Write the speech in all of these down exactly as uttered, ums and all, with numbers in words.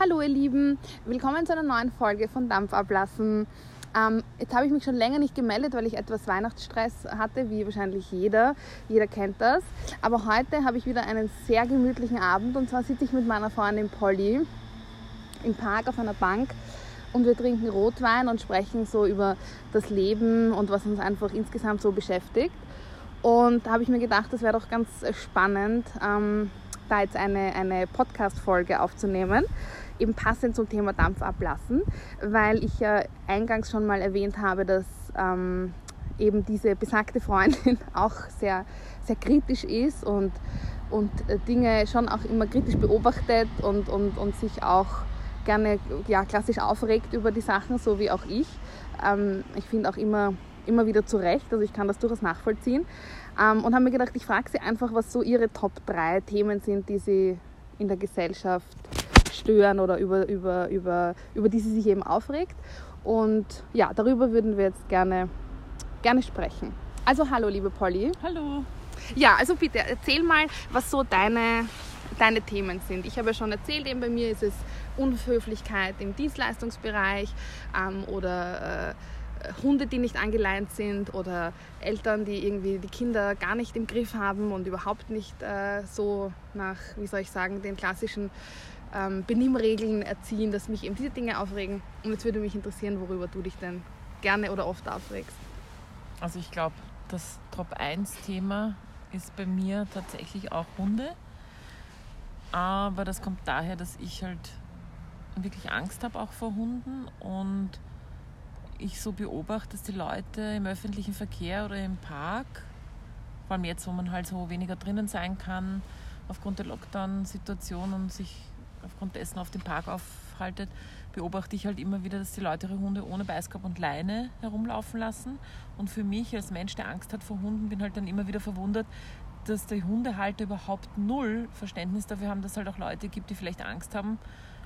Hallo ihr Lieben, willkommen zu einer neuen Folge von Dampf ablassen. Ähm, jetzt habe ich mich schon länger nicht gemeldet, weil ich etwas Weihnachtsstress hatte, wie wahrscheinlich jeder. Jeder kennt das. Aber heute habe ich wieder einen sehr gemütlichen Abend und zwar sitze ich mit meiner Freundin Polly im Park auf einer Bank und wir trinken Rotwein und sprechen so über das Leben und was uns einfach insgesamt so beschäftigt. Und da habe ich mir gedacht, das wäre doch ganz spannend, ähm, da jetzt eine, eine Podcast-Folge aufzunehmen, eben passend zum Thema Dampf ablassen, weil ich ja eingangs schon mal erwähnt habe, dass ähm, eben diese besagte Freundin auch sehr, sehr kritisch ist und, und Dinge schon auch immer kritisch beobachtet und, und, und sich auch gerne ja, klassisch aufregt über die Sachen, so wie auch ich. Ähm, ich finde auch immer, immer wieder zurecht, also ich kann das durchaus nachvollziehen. Ähm, und habe mir gedacht, ich frage sie einfach, was so ihre Top drei Themen sind, die sie in der Gesellschaft stören oder über, über, über, über die sie sich eben aufregt. Und ja, darüber würden wir jetzt gerne, gerne sprechen. Also hallo liebe Polly. Hallo. Ja, also bitte erzähl mal, was so deine, deine Themen sind. Ich habe ja schon erzählt, eben bei mir ist es Unhöflichkeit im Dienstleistungsbereich ähm, oder äh, Hunde, die nicht angeleint sind oder Eltern, die irgendwie die Kinder gar nicht im Griff haben und überhaupt nicht äh, so nach, wie soll ich sagen, den klassischen ähm, Benimmregeln erziehen, dass mich eben diese Dinge aufregen. Und jetzt würde mich interessieren, worüber du dich denn gerne oder oft aufregst. Also ich glaube, das Top eins Thema ist bei mir tatsächlich auch Hunde. Aber das kommt daher, dass ich halt wirklich Angst habe auch vor Hunden und ich so beobachte, dass die Leute im öffentlichen Verkehr oder im Park, vor allem jetzt, wo man halt so weniger drinnen sein kann, aufgrund der Lockdown-Situation und sich aufgrund dessen auf dem Park aufhaltet, beobachte ich halt immer wieder, dass die Leute ihre Hunde ohne Beißkorb und Leine herumlaufen lassen. Und für mich als Mensch, der Angst hat vor Hunden, bin halt dann immer wieder verwundert, dass die Hundehalter überhaupt null Verständnis dafür haben, dass es halt auch Leute gibt, die vielleicht Angst haben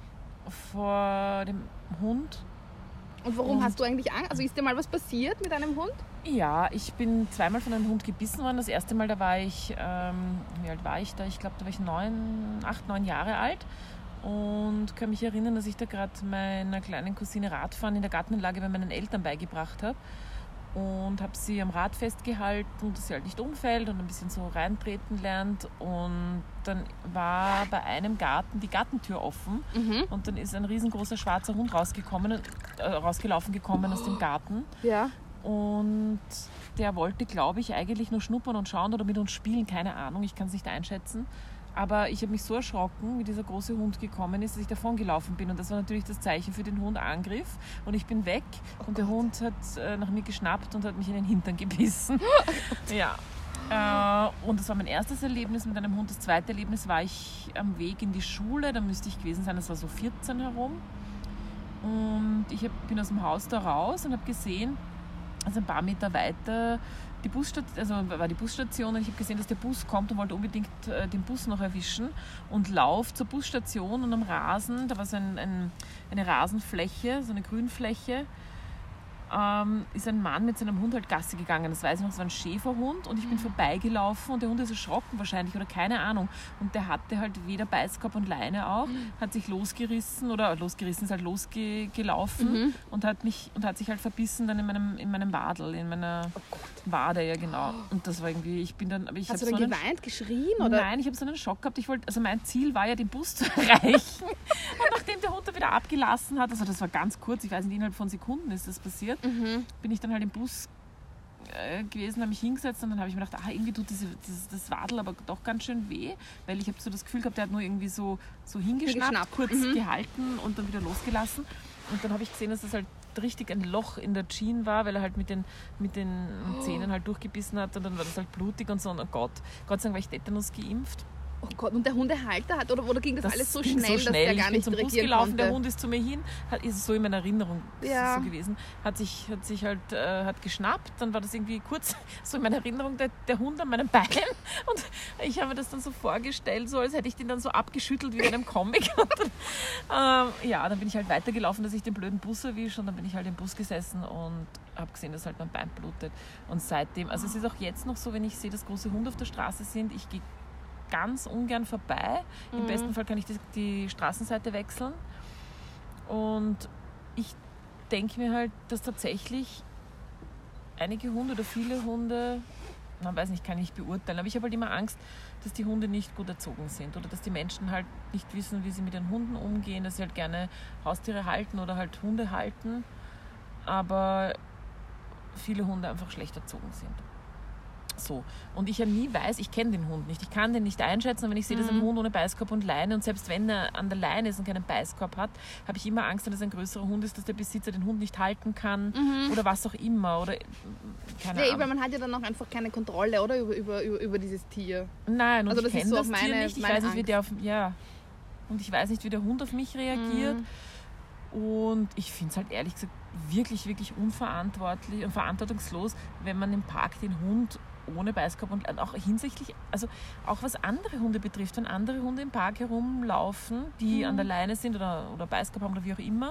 vor dem Hund. Und warum und, hast du eigentlich Angst? Also ist dir mal was passiert mit einem Hund? Ja, ich bin zweimal von einem Hund gebissen worden. Das erste Mal, da war ich, ähm, wie alt war ich da? Ich glaube, da war ich neun, acht, neun Jahre alt. Und kann mich erinnern, dass ich da gerade meiner kleinen Cousine Radfahren in der Gartenanlage bei meinen Eltern beigebracht habe. Und habe sie am Rad festgehalten, dass sie halt nicht umfällt und ein bisschen so reintreten lernt. Und dann war bei einem Garten die Gartentür offen mhm. und dann ist ein riesengroßer schwarzer Hund rausgekommen, äh, rausgelaufen gekommen oh. aus dem Garten. Ja. Und der wollte, glaube ich, eigentlich nur schnuppern und schauen oder mit uns spielen, keine Ahnung, ich kann es nicht einschätzen. Aber ich habe mich so erschrocken, wie dieser große Hund gekommen ist, dass ich davon gelaufen bin. Und das war natürlich das Zeichen für den Hund Angriff. Und ich bin weg oh und Gott. Der Hund hat äh, nach mir geschnappt und hat mich in den Hintern gebissen. Oh ja. Äh, und das war mein erstes Erlebnis mit einem Hund. Das zweite Erlebnis war ich am Weg in die Schule. Da müsste ich gewesen sein, das war so vierzehn herum. Und ich hab, bin aus dem Haus da raus und habe gesehen, also ein paar Meter weiter, die Busstation, also war die Busstation und ich habe gesehen, dass der Bus kommt und wollte unbedingt äh, den Bus noch erwischen und laufe zur Busstation und am Rasen, da war so ein, ein, eine Rasenfläche, so eine Grünfläche, ähm, ist ein Mann mit seinem Hund halt Gassi gegangen. Das weiß ich noch, es war ein Schäferhund und ich bin vorbeigelaufen und der Hund ist erschrocken wahrscheinlich oder keine Ahnung. Und der hatte halt weder Beißkorb und Leine auch, hat sich losgerissen oder losgerissen, ist halt losgelaufen mhm. und hat mich und hat sich halt verbissen dann in meinem, in meinem Wadel, in meiner oh Wade, ja genau. Und das war irgendwie, ich bin dann... Aber ich Hast du dann so geweint, einen, geschrien? Oder? Nein, ich habe so einen Schock gehabt. Ich wollte, also mein Ziel war ja, den Bus zu erreichen. Und nachdem der Hund da wieder abgelassen hat, also das war ganz kurz, ich weiß nicht, innerhalb von Sekunden ist das passiert, Mhm. bin ich dann halt im Bus äh, gewesen, habe mich hingesetzt und dann habe ich mir gedacht, ah, irgendwie tut diese, das, das Wadel aber doch ganz schön weh, weil ich habe so das Gefühl gehabt, der hat nur irgendwie so, so hingeschnappt, kurz mhm. gehalten und dann wieder losgelassen. Und dann habe ich gesehen, dass das halt richtig ein Loch in der Jeans war, weil er halt mit den, mit den oh. Zähnen halt durchgebissen hat und dann war das halt blutig und so. Und oh Gott, Gott sei Dank war ich Tetanus geimpft. Oh Gott, und der Hundehalter hat, oder, oder ging das, das alles so schnell, so schnell, dass der gar nicht reagieren konnte? Ich bin zum Bus gelaufen, konnte. Der Hund ist zu mir hin, hat, ist so in meiner Erinnerung ja. so gewesen, hat sich, hat sich halt äh, hat geschnappt, dann war das irgendwie kurz so in meiner Erinnerung der, der Hund an meinem Bein und ich habe mir das dann so vorgestellt, so als hätte ich den dann so abgeschüttelt wie in einem Comic. Und dann, ähm, ja, dann bin ich halt weitergelaufen, dass ich den blöden Bus erwische und dann bin ich halt im Bus gesessen und habe gesehen, dass halt mein Bein blutet und seitdem, also es ist auch jetzt noch so, wenn ich sehe, dass große Hunde auf der Straße sind, ich gehe ganz ungern vorbei. Im mhm. besten Fall kann ich die, die Straßenseite wechseln. Und ich denke mir halt, dass tatsächlich einige Hunde oder viele Hunde, man weiß nicht, kann ich beurteilen, aber ich habe halt immer Angst, dass die Hunde nicht gut erzogen sind oder dass die Menschen halt nicht wissen, wie sie mit den Hunden umgehen, dass sie halt gerne Haustiere halten oder halt Hunde halten, aber viele Hunde einfach schlecht erzogen sind. So. Und ich ja nie weiß, ich kenne den Hund nicht, ich kann den nicht einschätzen, und wenn ich sehe, dass ein Hund ohne Beißkorb und Leine, und selbst wenn er an der Leine ist und keinen Beißkorb hat, habe ich immer Angst, dass es ein größerer Hund ist, dass der Besitzer den Hund nicht halten kann mhm. oder was auch immer. Oder keine ja, Ahnung. Weil man hat ja dann auch einfach keine Kontrolle, oder? Über, über, über, über dieses Tier. Nein, und also ich kenne so das meine, Tier nicht. Ich weiß nicht, wie der auf, ja. Und ich weiß nicht, wie der Hund auf mich reagiert. Mhm. Und ich finde es halt ehrlich gesagt wirklich, wirklich unverantwortlich und verantwortungslos, wenn man im Park den Hund ohne Beißkorb und auch hinsichtlich, also auch was andere Hunde betrifft, wenn andere Hunde im Park herumlaufen, die mhm. an der Leine sind oder, oder Beißkorb haben oder wie auch immer,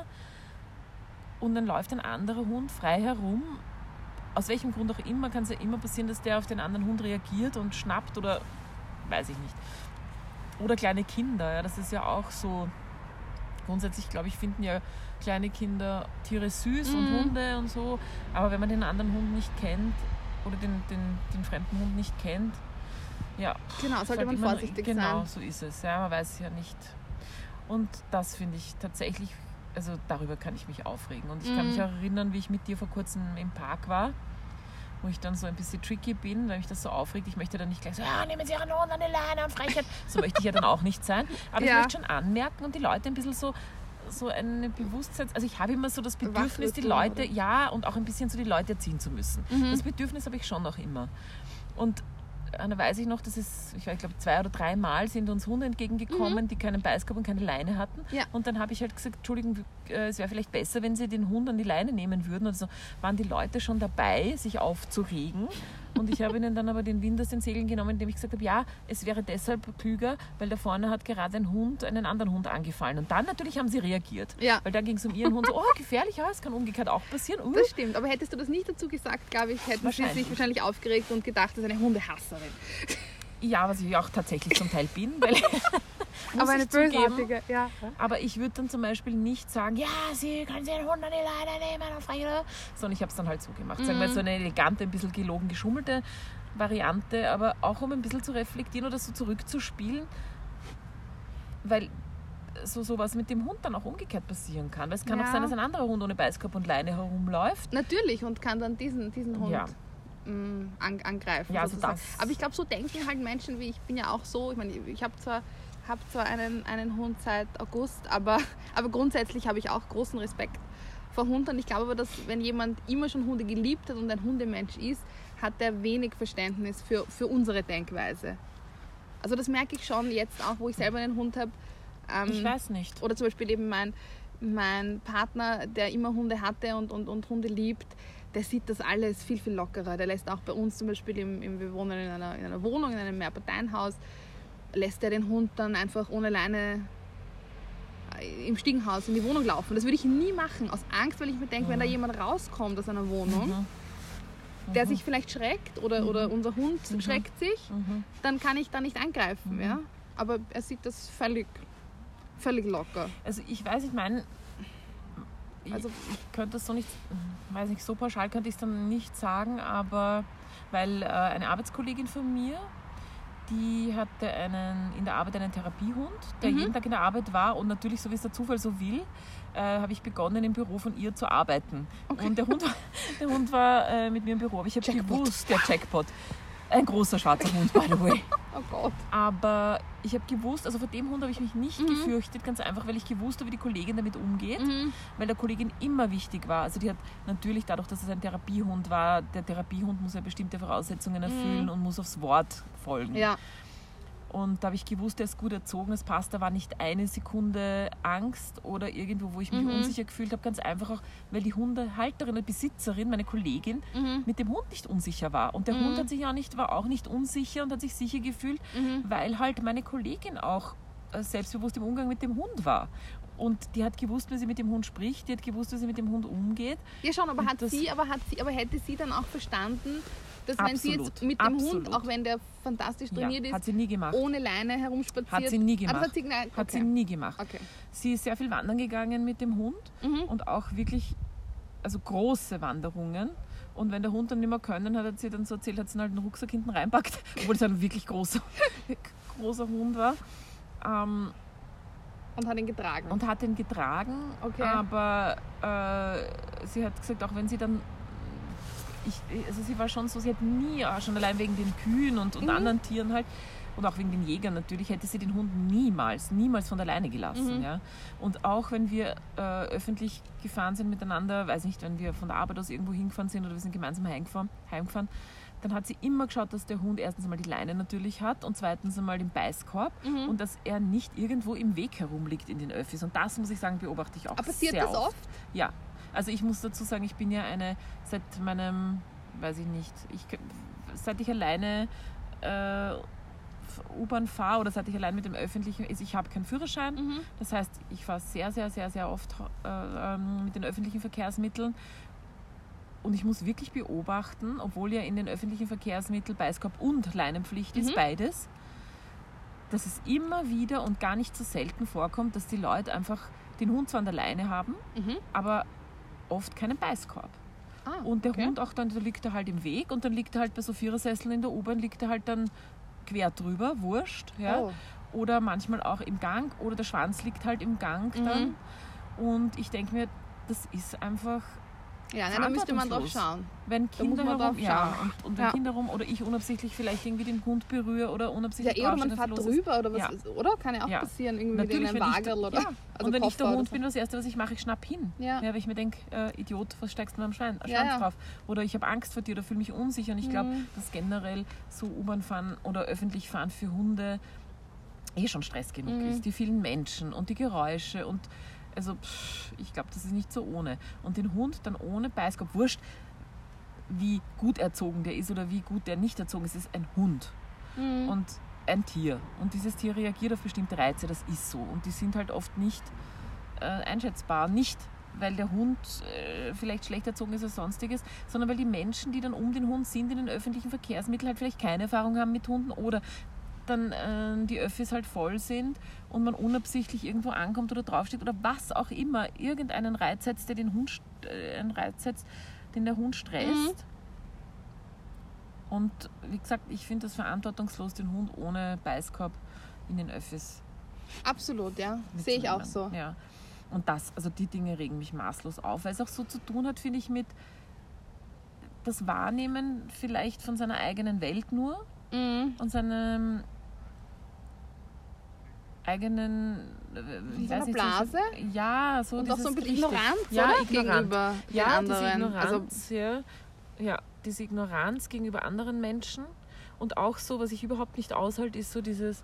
und dann läuft ein anderer Hund frei herum, aus welchem Grund auch immer, kann es ja immer passieren, dass der auf den anderen Hund reagiert und schnappt oder weiß ich nicht. Oder kleine Kinder, ja, das ist ja auch so, grundsätzlich glaube ich, finden ja kleine Kinder Tiere süß mhm. und Hunde und so, aber wenn man den anderen Hund nicht kennt, oder den, den, den fremden Hund nicht kennt. Ja, genau, sollte man vorsichtig genau, sein. Genau, so ist es. Ja, man weiß es ja nicht. Und das finde ich tatsächlich, also darüber kann ich mich aufregen. Und ich mm. kann mich auch erinnern, wie ich mit dir vor kurzem im Park war, wo ich dann so ein bisschen tricky bin, weil mich das so aufregt. Ich möchte dann nicht gleich so, ja, nehmen Sie Ihren Hund an die Leine und Frechheit. So möchte ich ja dann auch nicht sein. Aber ja. ich möchte schon anmerken und die Leute ein bisschen so so ein Bewusstsein, also ich habe immer so das Bedürfnis, die Leute, oder? ja, und auch ein bisschen so die Leute erziehen zu müssen. Mhm. Das Bedürfnis habe ich schon noch immer. Und da weiß ich noch, dass es, ich glaube, zwei oder drei Mal sind uns Hunde entgegengekommen, mhm. die keinen Beißkorb und keine Leine hatten. Ja. Und dann habe ich halt gesagt, Entschuldigung, es wäre vielleicht besser, wenn Sie den Hund an die Leine nehmen würden. Also waren die Leute schon dabei, sich aufzuregen. Und ich habe ihnen dann aber den Wind aus den Segeln genommen, indem ich gesagt habe, ja, es wäre deshalb klüger, weil da vorne hat gerade ein Hund einen anderen Hund angefallen. Und dann natürlich haben sie reagiert. Ja. Weil dann ging es um ihren Hund so, oh, gefährlich, ja, es kann umgekehrt auch passieren. Uh. Das stimmt, aber hättest du das nicht dazu gesagt, glaube ich, hätten sie sich wahrscheinlich aufgeregt und gedacht, das ist eine Hundehasserin. Ja, was ich auch tatsächlich zum Teil bin, weil aber eine bösartige, ja. Aber ich würde dann zum Beispiel nicht sagen, ja, Sie können Sie den Hund an die Leine nehmen und frei, sondern ich habe es dann halt so gemacht. Mhm. Sagen wir so eine elegante, ein bisschen gelogen, geschummelte Variante, aber auch um ein bisschen zu reflektieren oder so zurückzuspielen, weil so sowas mit dem Hund dann auch umgekehrt passieren kann. Weil es kann ja. auch sein, dass ein anderer Hund ohne Beißkorb und Leine herumläuft. Natürlich, und kann dann diesen, diesen Hund... Ja. An, angreifen. Ja, also das. Aber ich glaube, so denken halt Menschen wie ich. bin ja auch so, ich meine, ich habe zwar, hab zwar einen, einen Hund seit August, aber, aber grundsätzlich habe ich auch großen Respekt vor Hunden. Ich glaube aber, dass wenn jemand immer schon Hunde geliebt hat und ein Hundemensch ist, hat er wenig Verständnis für, für unsere Denkweise. Also das merke ich schon jetzt auch, wo ich selber einen Hund habe. Ähm, ich weiß nicht. Oder zum Beispiel eben mein, mein Partner, der immer Hunde hatte und, und, und Hunde liebt, der sieht das alles viel, viel lockerer. Der lässt auch bei uns zum Beispiel, im, im, wir wohnen in einer, in einer Wohnung, in einem Mehrparteienhaus, lässt er den Hund dann einfach ohne Leine im Stiegenhaus in die Wohnung laufen. Das würde ich nie machen, aus Angst, weil ich mir denke, mhm. wenn da jemand rauskommt aus einer Wohnung, mhm. der mhm. sich vielleicht schreckt oder, mhm. oder unser Hund mhm. schreckt sich, mhm. dann kann ich da nicht eingreifen. Mhm. Ja? Aber er sieht das völlig, völlig locker. Also ich weiß, ich meine, also ich könnte das so nicht, weiß nicht, so pauschal könnte ich es dann nicht sagen, aber weil äh, eine Arbeitskollegin von mir, die hatte einen, in der Arbeit einen Therapiehund, der mhm. jeden Tag in der Arbeit war und natürlich, so wie es der Zufall so will, äh, habe ich begonnen, im Büro von ihr zu arbeiten. Okay. Und der Hund, der Hund war äh, mit mir im Büro, aber ich habe gewusst, der Jackpot, ein großer schwarzer Hund, by the way. Oh Gott. Aber ich habe gewusst, also vor dem Hund habe ich mich nicht mhm. gefürchtet, ganz einfach, weil ich gewusst habe, wie die Kollegin damit umgeht, mhm. weil der Kollegin immer wichtig war. Also die hat natürlich dadurch, dass es ein Therapiehund war, der Therapiehund muss ja bestimmte Voraussetzungen erfüllen mhm. und muss aufs Wort folgen. Ja. Und da habe ich gewusst, er ist gut erzogen, es passt, da war nicht eine Sekunde Angst oder irgendwo, wo ich mich mhm. unsicher gefühlt habe, ganz einfach auch, weil die Hundehalterin, Besitzerin, meine Kollegin, mhm. mit dem Hund nicht unsicher war. Und der mhm. Hund hat sich auch nicht, war auch nicht unsicher und hat sich sicher gefühlt, mhm. weil halt meine Kollegin auch selbstbewusst im Umgang mit dem Hund war. Und die hat gewusst, wie sie mit dem Hund spricht, die hat gewusst, wie sie mit dem Hund umgeht. Ja schon, aber, hat sie, aber, hat sie, aber hätte sie dann auch verstanden, dass wenn sie Absolut, jetzt mit dem absolut. Hund, auch wenn der fantastisch trainiert Ja, ist, hat sie nie gemacht. ohne Leine herumspaziert. Hat sie nie Ah, gemacht. das hat sie, nein, okay. Hat sie nie gemacht. Okay. Sie ist sehr viel wandern gegangen mit dem Hund Mhm. und auch wirklich, also große Wanderungen. Und wenn der Hund dann nicht mehr können, hat sie dann so erzählt, hat sie halt einen Rucksack hinten reinpackt, obwohl es ein wirklich großer, großer Hund war. Ähm, Und hat ihn getragen. und hat ihn getragen, Okay. aber äh, sie hat gesagt, auch wenn sie dann, ich, also sie war schon so, sie hat nie, äh, schon allein wegen den Kühen und, und Mhm. anderen Tieren halt, und auch wegen den Jägern natürlich, hätte sie den Hund niemals, niemals von der Leine gelassen. Mhm. Ja. Und auch wenn wir äh, öffentlich gefahren sind miteinander, weiß nicht, wenn wir von der Arbeit aus irgendwo hingefahren sind oder wir sind gemeinsam heimgefahren, heimgefahren dann hat sie immer geschaut, dass der Hund erstens einmal die Leine natürlich hat und zweitens einmal den Beißkorb Mhm. und dass er nicht irgendwo im Weg herumliegt in den Öffis. Und das, muss ich sagen, beobachte ich auch Aber passiert sehr das oft? Ja. Also ich muss dazu sagen, ich bin ja eine, seit meinem, weiß ich nicht, ich, seit ich alleine äh, U-Bahn fahre oder seit ich allein mit dem Öffentlichen ist, ich habe keinen Führerschein. Mhm. Das heißt, ich fahre sehr, sehr, sehr, sehr oft äh, ähm, mit den öffentlichen Verkehrsmitteln. Und ich muss wirklich beobachten, obwohl ja in den öffentlichen Verkehrsmitteln Beißkorb und Leinenpflicht ist, Mhm. beides, dass es immer wieder und gar nicht so selten vorkommt, dass die Leute einfach den Hund zwar an der Leine haben, Mhm. aber oft keinen Beißkorb. Ah, Und der okay. Hund auch dann, da liegt er halt im Weg und dann liegt er halt bei so Vierersesseln in der U-Bahn, liegt er halt dann quer drüber, wurscht. Ja? Oh. Oder manchmal auch im Gang oder der Schwanz liegt halt im Gang dann. Und ich denke mir, das ist einfach, Ja, nein, da müsste man drauf verantwortungslos. schauen. wenn Da muss Kinder man herum, drauf ja, schauen. und, und wenn Ja. Kinder rum oder ich unabsichtlich vielleicht irgendwie den Hund berühre oder Ja, unabsichtlich eh, oder draufstehe, man dass fährt was los ist. drüber oder was, Ja. ist, oder? Kann ja auch Ja. passieren, irgendwie Natürlich, mit wenn einem ich, Wagerl oder ja. also und wenn ich der Koffer oder Hund so. bin, das Erste, was ich mache, ich schnapp hin. Ja. Ja, weil ich mir denke, äh, Idiot, was steigst du mit dem Schwein, Schwanz Ja, ja. drauf? Oder ich habe Angst vor dir oder fühle mich unsicher. Und ich glaube, Mhm. dass generell so U-Bahn fahren oder öffentlich fahren für Hunde eh schon Stress genug Mhm. ist. Die vielen Menschen und die Geräusche und also pff, ich glaube, das ist nicht so ohne. Und den Hund dann ohne Beißkorb, wurscht, wie gut erzogen der ist oder wie gut der nicht erzogen ist, ist ein Hund Mhm. und ein Tier. Und dieses Tier reagiert auf bestimmte Reize, das ist so. Und die sind halt oft nicht äh, einschätzbar. Nicht, weil der Hund äh, vielleicht schlecht erzogen ist als sonstiges, sondern weil die Menschen, die dann um den Hund sind, in den öffentlichen Verkehrsmitteln halt vielleicht keine Erfahrung haben mit Hunden oder dann äh, die Öffis halt voll sind und man unabsichtlich irgendwo ankommt oder draufsteht oder was auch immer, irgendeinen Reiz setzt, der den Hund, st- äh, einen Reiz setzt, den der Hund stresst. Und wie gesagt, ich finde das verantwortungslos, den Hund ohne Beißkorb in den Öffis Absolut, ja. Sehe ich auch so. Ja. Und das, also die Dinge regen mich maßlos auf, weil es auch so zu tun hat, finde ich, mit das Wahrnehmen vielleicht von seiner eigenen Welt nur Mhm. und seinem eigenen, äh, ich seiner weiß nicht, Blase? So, ja, so Und auch dieses so ein bisschen richtig- Ignoranz, ja, oder? ignorant. Gegenüber den ja, anderen. diese Also, Ignoranz, ja, ja, diese Ignoranz gegenüber anderen Menschen und auch so, was ich überhaupt nicht aushalte, ist so dieses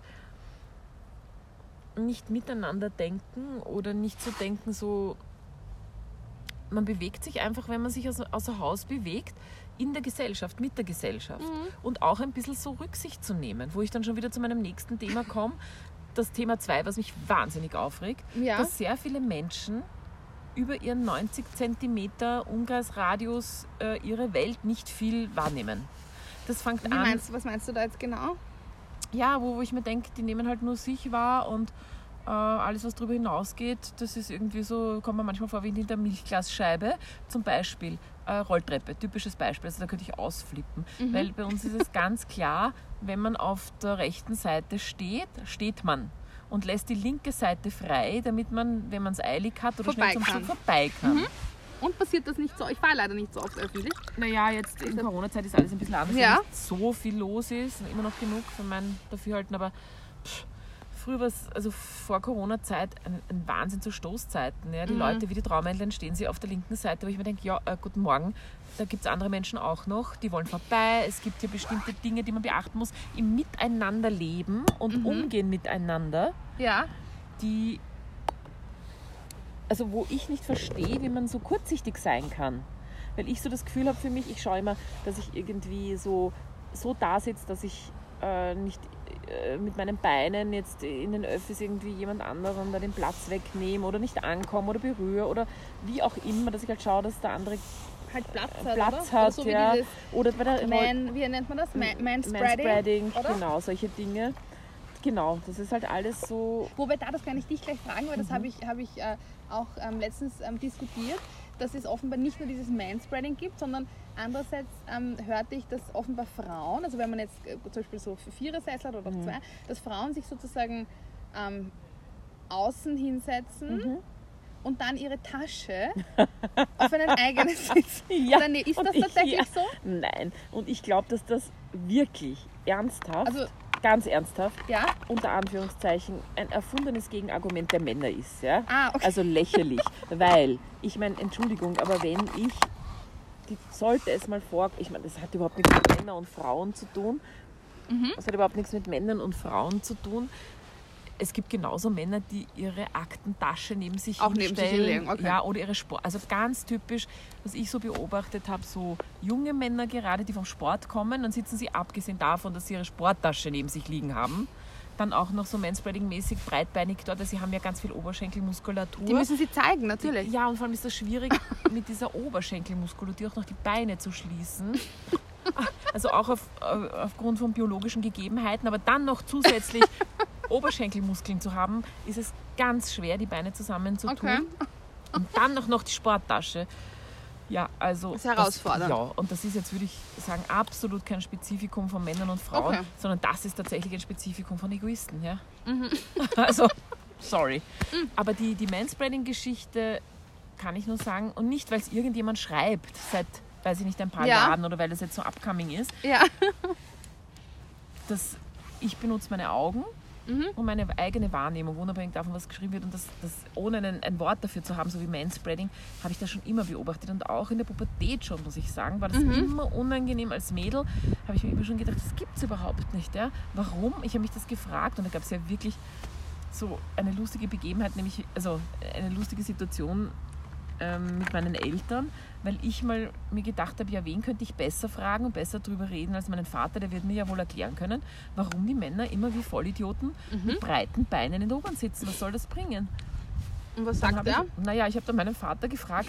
nicht miteinander denken oder nicht so denken, so man bewegt sich einfach, wenn man sich außer, außer Haus bewegt, in der Gesellschaft, mit der Gesellschaft Mhm. und auch ein bisschen so Rücksicht zu nehmen, wo ich dann schon wieder zu meinem nächsten Thema komme, das Thema zwei, was mich wahnsinnig aufregt, ja. dass sehr viele Menschen über ihren neunzig Zentimeter Umkreisradius äh, ihre Welt nicht viel wahrnehmen. Das fängt Wie an, meinst du, was meinst du da jetzt genau? ja, wo, wo ich mir denke, die nehmen halt nur sich wahr und äh, alles, was darüber hinausgeht, das ist irgendwie so, kommt mir manchmal vor wie in der Milchglasscheibe. Zum Beispiel äh, Rolltreppe, typisches Beispiel, also da könnte ich ausflippen, Mhm. weil bei uns ist es ganz klar, wenn man auf der rechten Seite steht, steht man und lässt die linke Seite frei, damit man, wenn man es eilig hat oder Vorbei schnell zum kann. Zug vorbei kann. Mhm. Und passiert das nicht so? Ich fahre leider nicht so oft öffentlich. Naja, jetzt in Corona-Zeit ist alles ein bisschen anders, Ja. weil nicht so viel los ist, immer noch genug für mein Dafürhalten, aber pff, früher war es, also vor Corona-Zeit, ein, ein Wahnsinn zu Stoßzeiten. Ja. Die Mhm. Leute wie die Traumändlein stehen sie auf der linken Seite, wo ich mir denke, ja, äh, guten Morgen, da gibt es andere Menschen auch noch, die wollen vorbei, es gibt hier bestimmte Dinge, die man beachten muss, im Miteinanderleben und Mhm. Umgehen miteinander, Ja. die, also wo ich nicht verstehe, wie man so kurzsichtig sein kann. Weil ich so das Gefühl habe für mich, ich schaue immer, dass ich irgendwie so, so da sitze, dass ich äh, nicht äh, mit meinen Beinen jetzt in den Öffis irgendwie jemand anderen da den Platz wegnehme oder nicht ankomme oder berühre oder wie auch immer, dass ich halt schaue, dass der andere halt Platz hat, Platz oder? hat, oder so ja. wie dieses Oder bei der Man, wie nennt man das? Man, Manspreading, Manspreading, oder? genau, solche Dinge. Genau, das ist halt alles so... Wobei da, das kann ich dich gleich fragen, weil das habe ich, hab ich äh, auch ähm, letztens ähm, diskutiert, dass es offenbar nicht nur dieses Manspreading gibt, sondern andererseits ähm, hörte ich, dass offenbar Frauen, also wenn man jetzt äh, zum Beispiel so Vierersessel hat oder Mhm. zwei, dass Frauen sich sozusagen ähm, außen hinsetzen Mhm. und dann ihre Tasche auf einen eigenen Sitz. Ja, Oder nee, ist und das ich- tatsächlich ja. so? Nein, und ich glaube, dass das wirklich ernsthaft, Also, ganz ernsthaft, ja? unter Anführungszeichen, ein erfundenes Gegenargument der Männer ist. Ja? Ah, okay. Also lächerlich, weil, ich meine, Entschuldigung, aber wenn ich, die, sollte es mal vor, ich meine, das hat überhaupt nichts mit Männern und Frauen zu tun, Mhm. das hat überhaupt nichts mit Männern und Frauen zu tun. Es gibt genauso Männer, die ihre Aktentasche neben sich Auch neben sich hinstellen. hinlegen, okay. Ja, oder ihre Sport. Also ganz typisch, was ich so beobachtet habe, so junge Männer gerade, die vom Sport kommen, dann sitzen sie, abgesehen davon, dass sie ihre Sporttasche neben sich liegen haben, dann auch noch so Manspreading-mäßig breitbeinig dort, also sie haben ja ganz viel Oberschenkelmuskulatur. Die müssen sie zeigen, natürlich. Ja, und vor allem ist das schwierig, mit dieser Oberschenkelmuskulatur auch noch die Beine zu schließen. Also auch auf, aufgrund von biologischen Gegebenheiten, aber dann noch zusätzlich Oberschenkelmuskeln zu haben, ist es ganz schwer, die Beine zusammenzutun. Okay. Und dann noch, noch die Sporttasche. Ja, also... Das ist herausfordernd. Das, ja, und das ist jetzt, würde ich sagen, absolut kein Spezifikum von Männern und Frauen, Okay. sondern das ist tatsächlich ein Spezifikum von Egoisten. Ja? Mhm. Also, sorry. Aber die, die Manspreading-Geschichte kann ich nur sagen, und nicht, weil es irgendjemand schreibt, seit, weiß ich nicht, ein paar Ja. Jahren oder weil es jetzt so upcoming ist, Ja. dass ich benutze meine Augen Mhm. und meine eigene Wahrnehmung, unabhängig davon, was geschrieben wird. Und das, das ohne ein, ein Wort dafür zu haben, so wie Manspreading, habe ich das schon immer beobachtet. Und auch in der Pubertät schon, muss ich sagen, war das Mhm. immer unangenehm. Als Mädel habe ich mir immer schon gedacht, das gibt es überhaupt nicht. Ja? Warum? Ich habe mich das gefragt und da gab es ja wirklich so eine lustige Begebenheit, nämlich also eine lustige Situation ähm, mit meinen Eltern, weil ich mal mir gedacht habe, ja, wen könnte ich besser fragen und besser darüber reden als meinen Vater, der wird mir ja wohl erklären können, warum die Männer immer wie Vollidioten mit breiten Beinen in der U-Bahn sitzen. Was soll das bringen? Und was Dann sagt hab er? Ich, naja, ich habe dann meinen Vater gefragt,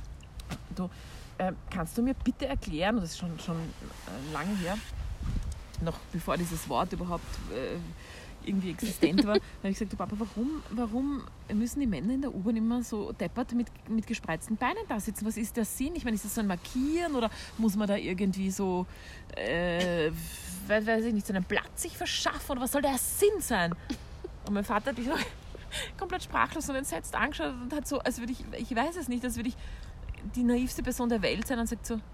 du, äh, kannst du mir bitte erklären, und das ist schon, schon äh, lange her, noch bevor dieses Wort überhaupt äh, irgendwie existent war, habe ich gesagt, du Papa, warum, warum müssen die Männer in der U-Bahn immer so deppert mit, mit gespreizten Beinen da sitzen? Was ist der Sinn? Ich meine, ist das so ein Markieren oder muss man da irgendwie so, äh, weiß, weiß ich nicht, so einen Platz sich verschaffen oder was soll der Sinn sein? Und mein Vater hat mich so komplett sprachlos und entsetzt angeschaut und hat so, als würde ich, ich weiß es nicht, als würde ich die naivste Person der Welt sein und sagt so,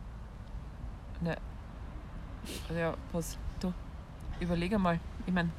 ne, ja, was, du, überleg einmal, ich meine,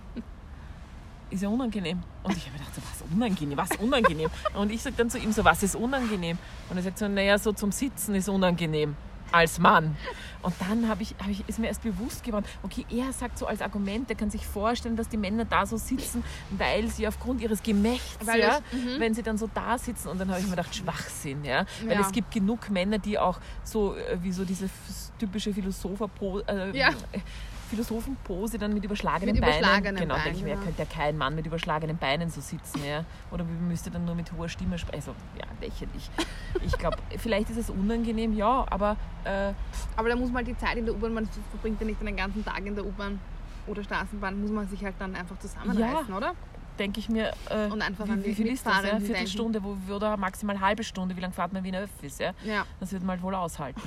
ist ja unangenehm. Und ich habe mir gedacht, so, was unangenehm, was unangenehm? Und ich sage dann zu ihm so, was ist unangenehm? Und er sagt so, naja, so zum Sitzen ist unangenehm, als Mann. Und dann habe ich, hab ich, ist mir erst bewusst geworden, okay, er sagt so als Argument, er kann sich vorstellen, dass die Männer da so sitzen, weil sie aufgrund ihres Gemächts, Weil ja, es- mhm. wenn sie dann so da sitzen. Und dann habe ich mir gedacht, Schwachsinn, ja. Weil Ja. es gibt genug Männer, die auch so, äh, wie so diese f- typische Philosopher-Pose, äh, Ja. Philosophenpose dann mit überschlagenen Mit Beinen. überschlagenen genau, Beinen, denke ich mir, ja. könnte ja kein Mann mit überschlagenen Beinen so sitzen, ja. Oder müsste dann nur mit hoher Stimme sprechen. Also, ja, lächerlich. Ich glaube, vielleicht ist es unangenehm, ja, aber äh, Aber da muss man halt die Zeit in der U-Bahn, man verbringt ja nicht den ganzen Tag in der U-Bahn oder Straßenbahn, muss man sich halt dann einfach zusammenreißen, oder? denke ich mir, äh, Und einfach an wie, die wie viel ist das? Ja? Mitfahrenden Viertelstunde wo, oder maximal eine halbe Stunde, wie lange fahrt man Wiener Öffis? Ja? Ja. Das wird man halt wohl aushalten.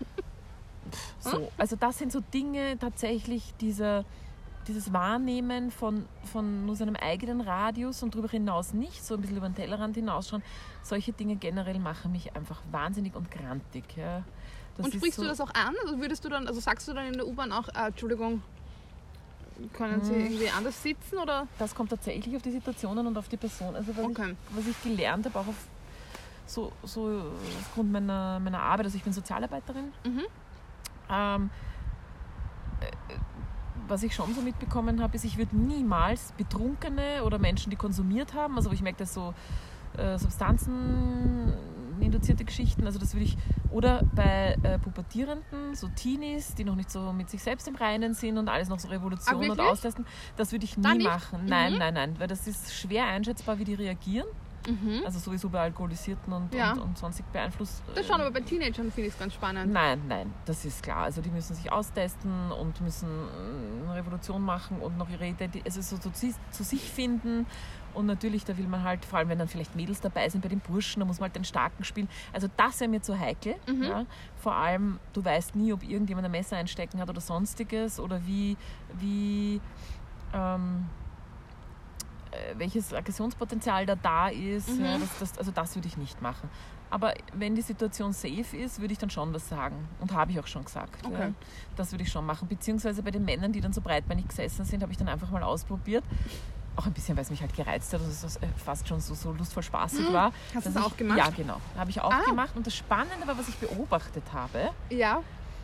Pff, so. Also das sind so Dinge tatsächlich, dieser, dieses Wahrnehmen von, von nur seinem eigenen Radius und darüber hinaus nicht, so ein bisschen über den Tellerrand hinausschauen. Solche Dinge generell machen mich einfach wahnsinnig und grantig. Ja. Das Und ist sprichst so, du das auch an? Also würdest du dann, also sagst du dann in der U-Bahn auch, äh, Entschuldigung, können Sie Hm. irgendwie anders sitzen oder? Das kommt tatsächlich auf die Situationen und auf die Person. Also was, Okay. ich, was ich gelernt habe, auch auf, so, so aufgrund meiner, meiner Arbeit, also ich bin Sozialarbeiterin, Mhm. ähm, äh, was ich schon so mitbekommen habe, ist, ich würde niemals Betrunkene oder Menschen, die konsumiert haben, also wo ich merke, dass so äh, Substanzen induzierte Geschichten, also das würde ich, oder bei äh, Pubertierenden, so Teenies, die noch nicht so mit sich selbst im Reinen sind und alles noch so Revolution Ah, und wirklich? austesten, das würde ich Da nie nicht? machen. Nein, Mhm. nein, nein, weil das ist schwer einschätzbar, wie die reagieren. Mhm. Also sowieso bei Alkoholisierten und, Ja. und, und sonstig beeinflusst. Das schon, aber bei Teenagern finde ich es ganz spannend. Nein, nein, das ist klar. Also die müssen sich austesten und müssen eine Revolution machen und noch ihre Identität, also so zu, zu sich finden. Und natürlich, da will man halt, vor allem wenn dann vielleicht Mädels dabei sind bei den Burschen, da muss man halt den Starken spielen. Also das wäre mir zu heikel. Mhm. Ja. Vor allem, du weißt nie, ob irgendjemand ein Messer einstecken hat oder sonstiges oder wie, wie ähm, äh, welches Aggressionspotenzial da da ist. Mhm. Ja, das, das, also das würde ich nicht machen. Aber wenn die Situation safe ist, würde ich dann schon was sagen. Und habe ich auch schon gesagt. Okay. Ja. Das würde ich schon machen. Beziehungsweise bei den Männern, die dann so breitbeinig gesessen sind, habe ich dann einfach mal ausprobiert. Auch ein bisschen, weil es mich halt gereizt hat, dass es fast schon so, so lustvoll spaßig war. Hast du dass das ich, auch gemacht? Ja, genau. Habe ich auch Ah. gemacht. Und das Spannende war, was ich beobachtet habe, Ja.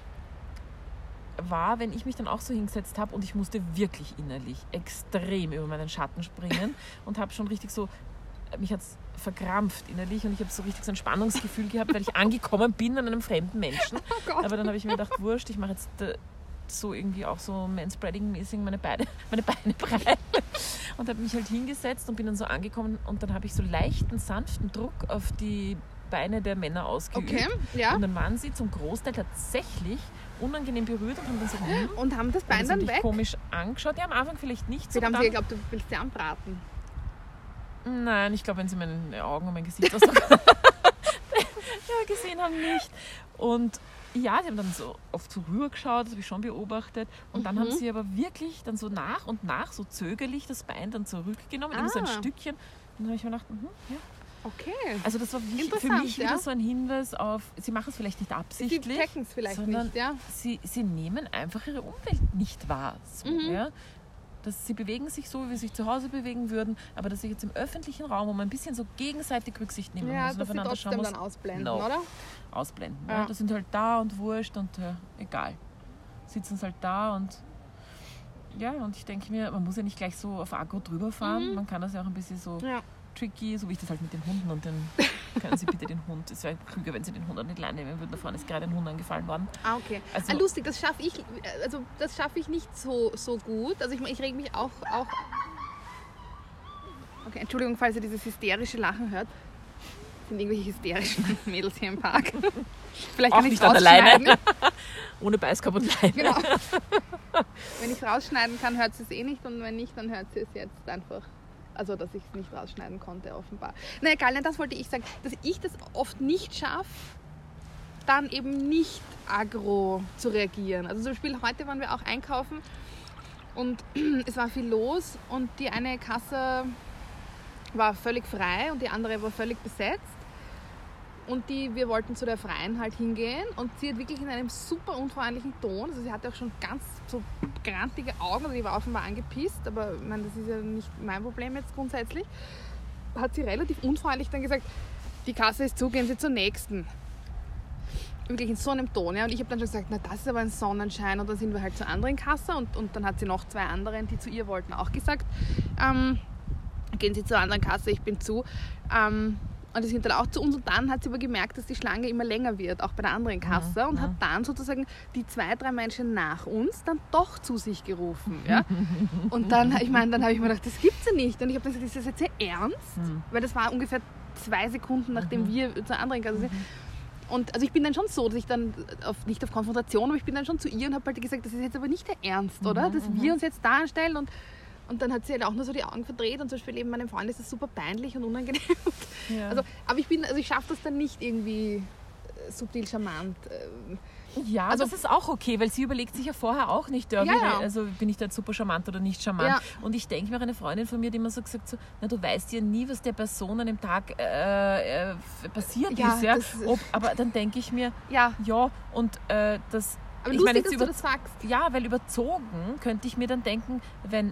war, wenn ich mich dann auch so hingesetzt habe und ich musste wirklich innerlich extrem über meinen Schatten springen und habe schon richtig so, mich hat es verkrampft innerlich und ich habe so richtig so ein Spannungsgefühl gehabt, weil ich angekommen bin an einem fremden Menschen. Oh Gott. Aber dann habe ich mir gedacht, wurscht, ich mache jetzt äh, so irgendwie auch so Manspreading-mäßig meine Beine, meine Beine breit und habe mich halt hingesetzt und bin dann so angekommen und dann habe ich so leichten, sanften Druck auf die Beine der Männer ausgeübt. Okay, ja. Und dann waren sie zum Großteil tatsächlich unangenehm berührt und haben dann so, hm, Und haben das und Bein so dann dich weg? komisch angeschaut. Ja, am Anfang vielleicht nicht so. Vielleicht haben dann, sie geglaubt, du willst sie anbraten. Nein, ich glaube, wenn sie meine Augen und mein Gesichtsausdruck ja, gesehen haben, nicht. Und ja, sie haben dann so oft so rübergeschaut, das habe ich schon beobachtet. Und dann Mhm. haben sie aber wirklich dann so nach und nach so zögerlich das Bein dann zurückgenommen, immer so ein Ah. Stückchen. Und dann habe ich mir gedacht, mhm, ja. Okay. Also das war wie, für Interessant, mich ja. wieder so ein Hinweis auf, sie machen es vielleicht nicht Sie absichtlich, checken es vielleicht sondern nicht, ja. sie, sie nehmen einfach ihre Umwelt nicht wahr. So, Mhm. ja? Dass sie bewegen sich so, wie sie sich zu Hause bewegen würden, aber dass sie jetzt im öffentlichen Raum, wo man ein bisschen so gegenseitig Rücksicht nehmen Ja, muss und dass sie aufeinander schauen trotzdem muss, dann ausblenden, No. oder? ausblenden. Ja. Ja. Das sind halt da und wurscht und äh, egal. Sitzen halt da und ja, und ich denke mir, man muss ja nicht gleich so auf Aggro drüber fahren, Mhm. man kann das ja auch ein bisschen so Ja. tricky, so wie ich das halt mit den Hunden und den, können Sie bitte den Hund, es wäre klüger, wenn Sie den Hund an die Leine nehmen würden, da vorne ist gerade ein Hund angefallen worden. Ah, okay. Also- ah, lustig, das schaffe ich, also das schaffe ich nicht so, so gut. Also ich, ich reg mich auch, auch. Okay, Entschuldigung, falls ihr dieses hysterische Lachen hört. Das sind irgendwelche hysterischen Mädels hier im Park. Vielleicht Auch kann ich nicht es an der Leine. rausschneiden. Ohne Beißkorb und Leine. Genau. Wenn ich es rausschneiden kann, hört sie es eh nicht und wenn nicht, dann hört sie es jetzt einfach. Also, dass ich es nicht rausschneiden konnte, offenbar. Na egal, nein, das wollte ich sagen, dass ich das oft nicht schaffe, dann eben nicht aggro zu reagieren. Also zum Beispiel heute waren wir auch einkaufen und es war viel los und die eine Kasse war völlig frei und die andere war völlig besetzt. Und die, wir wollten zu der Freien halt hingehen und sie hat wirklich in einem super unfreundlichen Ton, also sie hatte auch schon ganz so grantige Augen, also die war offenbar angepisst, aber ich meine, das ist ja nicht mein Problem jetzt grundsätzlich, hat sie relativ unfreundlich dann gesagt, die Kasse ist zu, gehen Sie zur nächsten. Wirklich in so einem Ton, ja. Und ich habe dann schon gesagt, na das ist aber ein Sonnenschein und dann sind wir halt zur anderen Kasse und, und dann hat sie noch zwei anderen, die zu ihr wollten, auch gesagt, ähm, gehen Sie zur anderen Kasse, ich bin zu. Ähm, Und die sind dann auch zu uns und dann hat sie aber gemerkt, dass die Schlange immer länger wird, auch bei der anderen Kasse Mhm. und hat dann sozusagen die zwei, drei Menschen nach uns dann doch zu sich gerufen. Ja? Und dann, ich meine, dann habe ich mir gedacht, das gibt's ja nicht. Und ich habe dann gesagt, ist das jetzt sehr ernst? Mhm. Weil das war ungefähr zwei Sekunden, nachdem Mhm. wir zur anderen Kasse sind. Und also ich bin dann schon so, dass ich dann, auf, nicht auf Konfrontation, aber ich bin dann schon zu ihr und habe halt gesagt, das ist jetzt aber nicht der Ernst, oder? Dass mhm. wir uns jetzt da anstellen und Und dann hat sie halt auch nur so die Augen verdreht und zum Beispiel eben meinem Freund ist das super peinlich und unangenehm. Ja. Also, aber ich bin, also ich schaffe das dann nicht irgendwie äh, subtil charmant. ähm. Ja, Also- das ist auch okay, weil sie überlegt sich ja vorher auch nicht, ja, Ja, wie- ja. also bin ich da jetzt super charmant oder nicht charmant. Ja. Und ich denke mir, eine Freundin von mir, die immer so gesagt so, na, du weißt ja nie, was der Person an dem Tag äh, äh, passiert Ja, ist. Ja? das- Ob, aber dann denke ich mir, Ja, ja, und äh, das... aber ich lustig, meine, dass jetzt du über- das sagst. Ja, weil überzogen könnte ich mir dann denken, wenn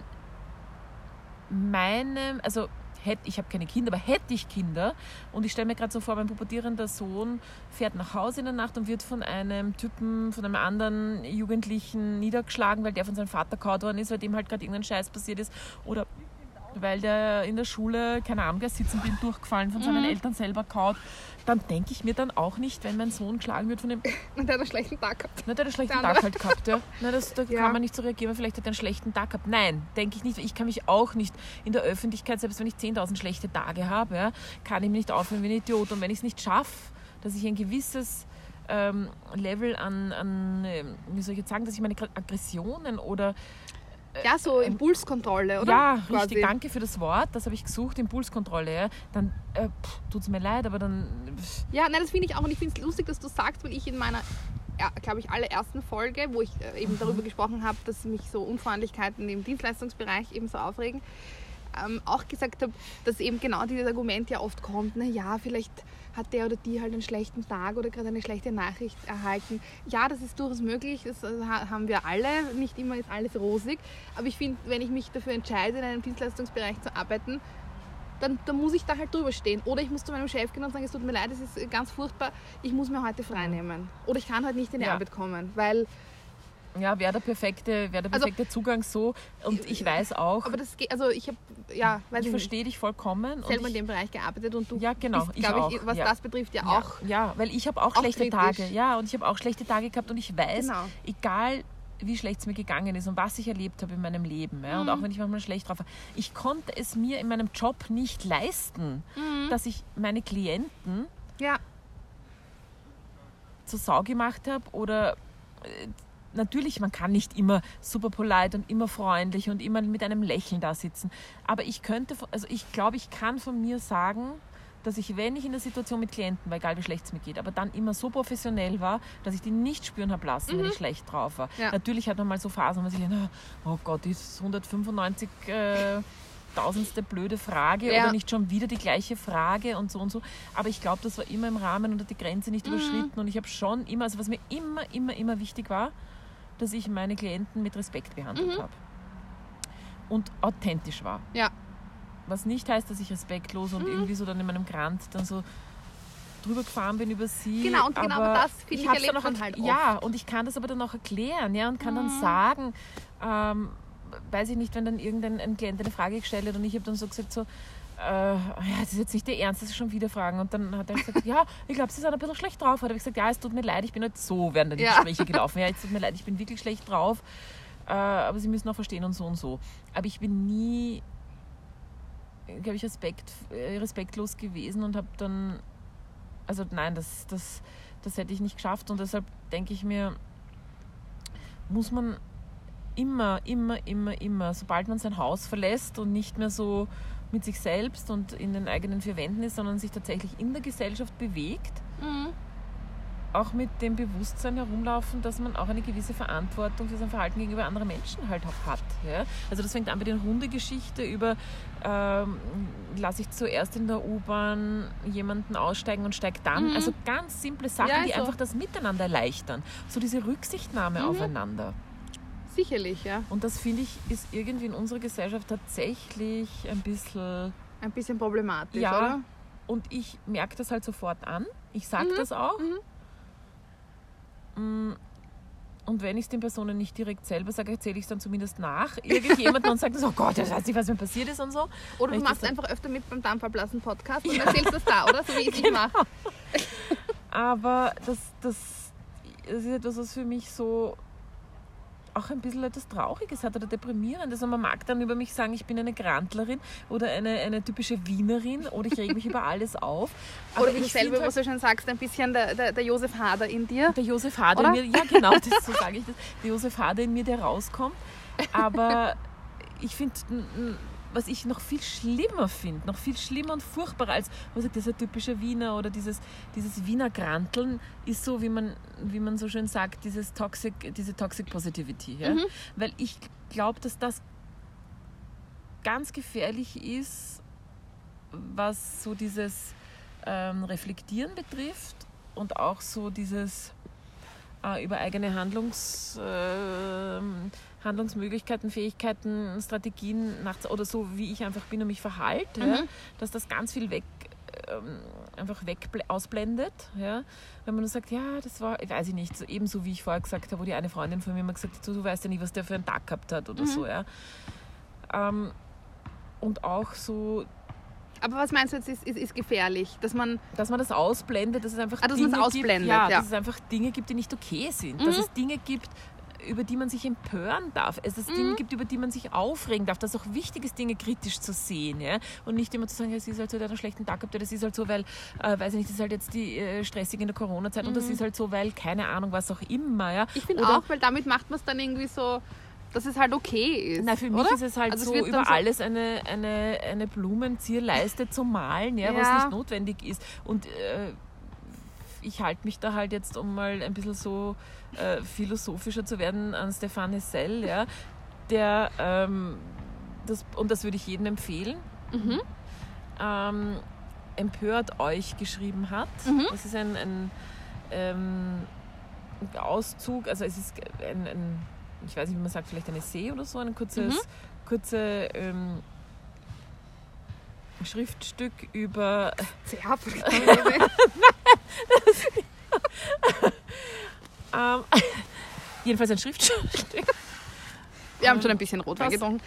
meinem, also hätte, ich habe keine Kinder, aber hätte ich Kinder und ich stelle mir gerade so vor, mein pubertierender Sohn fährt nach Hause in der Nacht und wird von einem Typen, von einem anderen Jugendlichen niedergeschlagen, weil der von seinem Vater gehauen worden ist, weil dem halt gerade irgendein Scheiß passiert ist oder weil der in der Schule, keine Ahnung, der Sitzenblind durchgefallen, von seinen Mhm. Eltern selber kaut, dann denke ich mir dann auch nicht, wenn mein Sohn geschlagen wird von dem... Und der hat einen schlechten Tag gehabt. Na, der hat einen schlechten Der Tag andere. halt gehabt, ja. Na, das, da Ja. kann man nicht so reagieren, weil vielleicht hat er einen schlechten Tag gehabt. Nein, denke ich nicht. Ich kann mich auch nicht in der Öffentlichkeit, selbst wenn ich zehntausend schlechte Tage habe, ja, kann ich mich nicht aufhören wie ein Idiot. Und wenn ich es nicht schaffe, dass ich ein gewisses ähm, Level an, an, ähm, wie soll ich jetzt sagen, dass ich meine Aggressionen oder Ja, so Impulskontrolle, oder? ja, Quasi. richtig, danke für das Wort, das habe ich gesucht, Impulskontrolle, ja. Dann äh, tut es mir leid, aber dann... Pff, Ja, nein, das finde ich auch. Und ich finde es lustig, dass du sagst, weil ich in meiner, ja, glaube ich, allerersten Folge, wo ich äh, eben darüber gesprochen habe, dass mich so Unfreundlichkeiten im Dienstleistungsbereich eben so aufregen, ähm, auch gesagt habe, dass eben genau dieses Argument ja oft kommt, na ja, vielleicht hat der oder die halt einen schlechten Tag oder gerade eine schlechte Nachricht erhalten. Ja, das ist durchaus möglich, das äh, ha- haben wir alle, nicht immer ist alles rosig, aber ich finde, wenn ich mich dafür entscheide, in einem Dienstleistungsbereich zu arbeiten, dann, dann muss ich da halt drüber stehen. Oder ich muss zu meinem Chef gehen und sagen, es tut mir leid, es ist ganz furchtbar, ich muss mir heute frei nehmen. Oder ich kann heute nicht in die Ja. Arbeit kommen, weil, ja, wäre der perfekte, wär der Also- perfekte Zugang so. Und ich weiß auch, aber das geht, also ich habe, ja, weiß ich ich nicht, verstehe dich vollkommen. Und selber in ich, dem Bereich gearbeitet und du Ja, genau, bist, ich glaube auch, ich, was ja. das betrifft, ja, ja, auch. ja, weil ich habe auch, auch schlechte kritisch. Tage. Ja, und ich habe auch schlechte Tage gehabt und ich weiß, Genau. egal wie schlecht es mir gegangen ist und was ich erlebt habe in meinem Leben. Ja, und Mhm. auch wenn ich manchmal schlecht drauf war. Ich konnte es mir in meinem Job nicht leisten, Mhm. dass ich meine Klienten Ja, zur Sau gemacht habe oder äh, natürlich, man kann nicht immer super polite und immer freundlich und immer mit einem Lächeln da sitzen. Aber ich könnte, also ich glaube, ich kann von mir sagen, dass ich, wenn ich in der Situation mit Klienten war, egal wie schlecht es mir geht, aber dann immer so professionell war, dass ich die nicht spüren habe lassen, wenn ich schlecht drauf war. Ja. Natürlich hat man mal so Phasen, wo man sich denkt, oh Gott, die ist hundertfünfundneunzig äh, tausendste blöde Frage Ja. oder nicht schon wieder die gleiche Frage und so und so. Aber ich glaube, das war immer im Rahmen und hat die Grenze nicht überschritten. Und ich habe schon immer, also was mir immer, immer, immer wichtig war, dass ich meine Klienten mit Respekt behandelt habe. Und authentisch war. ja. Was nicht heißt, dass ich respektlos und irgendwie so dann in meinem Grant dann so drüber gefahren bin über sie. Genau, und genau aber das, finde ich, hab's erlebt dann auch man erk- halt Ja, und ich kann das aber dann auch erklären, ja, und kann dann sagen, ähm, weiß ich nicht, wenn dann irgendein ein Klient eine Frage gestellt hat und ich habe dann so gesagt, so, äh, ja, das ist jetzt nicht der Ernst, dass Sie schon wieder fragen. Und dann hat er gesagt, ja, ich glaube, Sie sind ein bisschen schlecht drauf. Hat er gesagt, ja, es tut mir leid, ich bin halt so, werden dann die Ja. Gespräche gelaufen. Ja, es tut mir leid, ich bin wirklich schlecht drauf, äh, aber Sie müssen auch verstehen und so und so. Aber ich bin nie, glaube ich, Respekt, äh, respektlos gewesen und habe dann, also nein, das, das, das hätte ich nicht geschafft und deshalb denke ich mir, muss man immer, immer, immer, immer, sobald man sein Haus verlässt und nicht mehr so mit sich selbst und in den eigenen vier Wänden ist, sondern sich tatsächlich in der Gesellschaft bewegt, Mhm. auch mit dem Bewusstsein herumlaufen, dass man auch eine gewisse Verantwortung für sein Verhalten gegenüber anderen Menschen halt auch hat. Ja? Also das fängt an bei der Hundegeschichte über, ähm, lasse ich zuerst in der U-Bahn jemanden aussteigen und steige dann. Mhm. Also ganz simple Sachen, Ja, die so. einfach das Miteinander erleichtern. So diese Rücksichtnahme Mhm. aufeinander. Sicherlich, ja. Und das, finde ich, ist irgendwie in unserer Gesellschaft tatsächlich ein bisschen... Ein bisschen problematisch, Ja, oder? und ich merke das halt sofort an. Ich sage Mhm, das auch. mhm. Mm, Und wenn ich es den Personen nicht direkt selber sage, erzähle ich es dann zumindest nach irgendjemandem und sage, so, oh Gott, ich weiß nicht, was mir passiert ist und so. Oder Wenn du ich machst das- einfach öfter mit beim Dampfablassen-Podcast und erzählst das da, oder? So wie ich es Genau. mache. Aber das, das, das ist etwas, was für mich so auch ein bisschen etwas Trauriges hat oder Deprimierendes. Und man mag dann über mich sagen, ich bin eine Grantlerin oder eine, eine typische Wienerin oder ich reg mich über alles auf. Aber Oder wie du ich selber, find was du schon sagst, ein bisschen der, der, der Josef Hader in dir. Der Josef Hader Oder? in mir, ja genau, das, so sage ich das, der Josef Hader in mir, der rauskommt. Aber ich finde, was ich noch viel schlimmer finde, noch viel schlimmer und furchtbarer als, was sagt, dieser typische Wiener oder dieses, dieses Wiener Granteln, ist so, wie man, wie man so schön sagt, dieses Toxic, diese Toxic Positivity. Ja? Mhm. Weil ich glaube, dass das ganz gefährlich ist, was so dieses ähm, Reflektieren betrifft und auch so dieses äh, über eigene Handlungs, äh, Handlungsmöglichkeiten, Fähigkeiten, Strategien nachts oder so, wie ich einfach bin und mich verhalte, Mhm. ja, dass das ganz viel weg ähm, einfach weg ausblendet, ja, wenn man nur sagt, ja, das war, weiß ich nicht, so, ebenso wie ich vorher gesagt habe, wo die eine Freundin von mir immer gesagt hat, du, du weißt ja nie, was der für einen Tag gehabt hat oder Mhm. so, ja. Ähm, und auch so... Aber was meinst du jetzt, ist, ist, ist gefährlich? Dass man, dass man das ausblendet, dass es einfach ah, dass Dinge man es ausblendet, gibt, ja, ja. dass es einfach Dinge gibt, die nicht okay sind. Mhm. Dass es Dinge gibt, über die man sich empören darf. Dass es mhm. Dinge gibt, über die man sich aufregen darf. Dass es auch wichtig ist, Dinge kritisch zu sehen. Ja? Und nicht immer zu sagen, es ist halt so, der hat einen schlechten Tag gehabt, das ist halt so, weil, äh, weiß ich nicht, das ist halt jetzt die äh, stressig in der Corona-Zeit mhm. und das ist halt so, weil, keine Ahnung, was auch immer. Ja? Ich finde auch, weil damit macht man es dann irgendwie so, dass es halt okay ist. Nein, für mich oder? ist es halt also so, es über so alles eine, eine, eine Blumenzierleiste zu malen, ja, ja. was nicht notwendig ist. Und äh, ich halte mich da halt jetzt, um mal ein bisschen so äh, philosophischer zu werden, an Stéphane Hessel, ja, der, ähm, das, und das würde ich jedem empfehlen, mhm. ähm, Empört euch geschrieben hat. Mhm. Das ist ein, ein ähm, Auszug, also es ist ein, ein, ich weiß nicht, wie man sagt, vielleicht ein Essay oder so, ein kurzes, mhm. kurze ähm, Schriftstück über... Sehr ähm, jedenfalls ein Schriftstück. Wir haben schon ein bisschen Rotwein getrunken.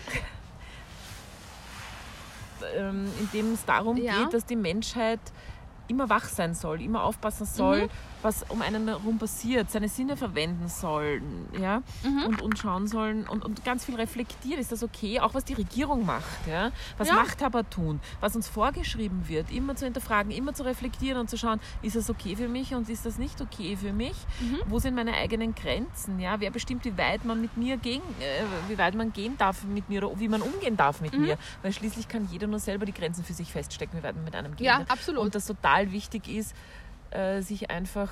Ähm, in dem es darum ja. geht, dass die Menschheit immer wach sein soll, immer aufpassen soll, mhm. was um einen herum passiert, seine Sinne verwenden sollen, ja, mhm. und, und schauen sollen und, und ganz viel reflektieren, ist das okay, auch was die Regierung macht, ja, was ja. Machthaber tun, was uns vorgeschrieben wird, immer zu hinterfragen, immer zu reflektieren und zu schauen, ist das okay für mich und ist das nicht okay für mich, mhm. wo sind meine eigenen Grenzen, ja, wer bestimmt, wie weit man mit mir gehen, äh, wie weit man gehen darf mit mir oder wie man umgehen darf mit mhm. mir, weil schließlich kann jeder nur selber die Grenzen für sich feststecken, wie weit man mit einem gehen ja, darf. absolut. Und das total wichtig ist, äh, sich einfach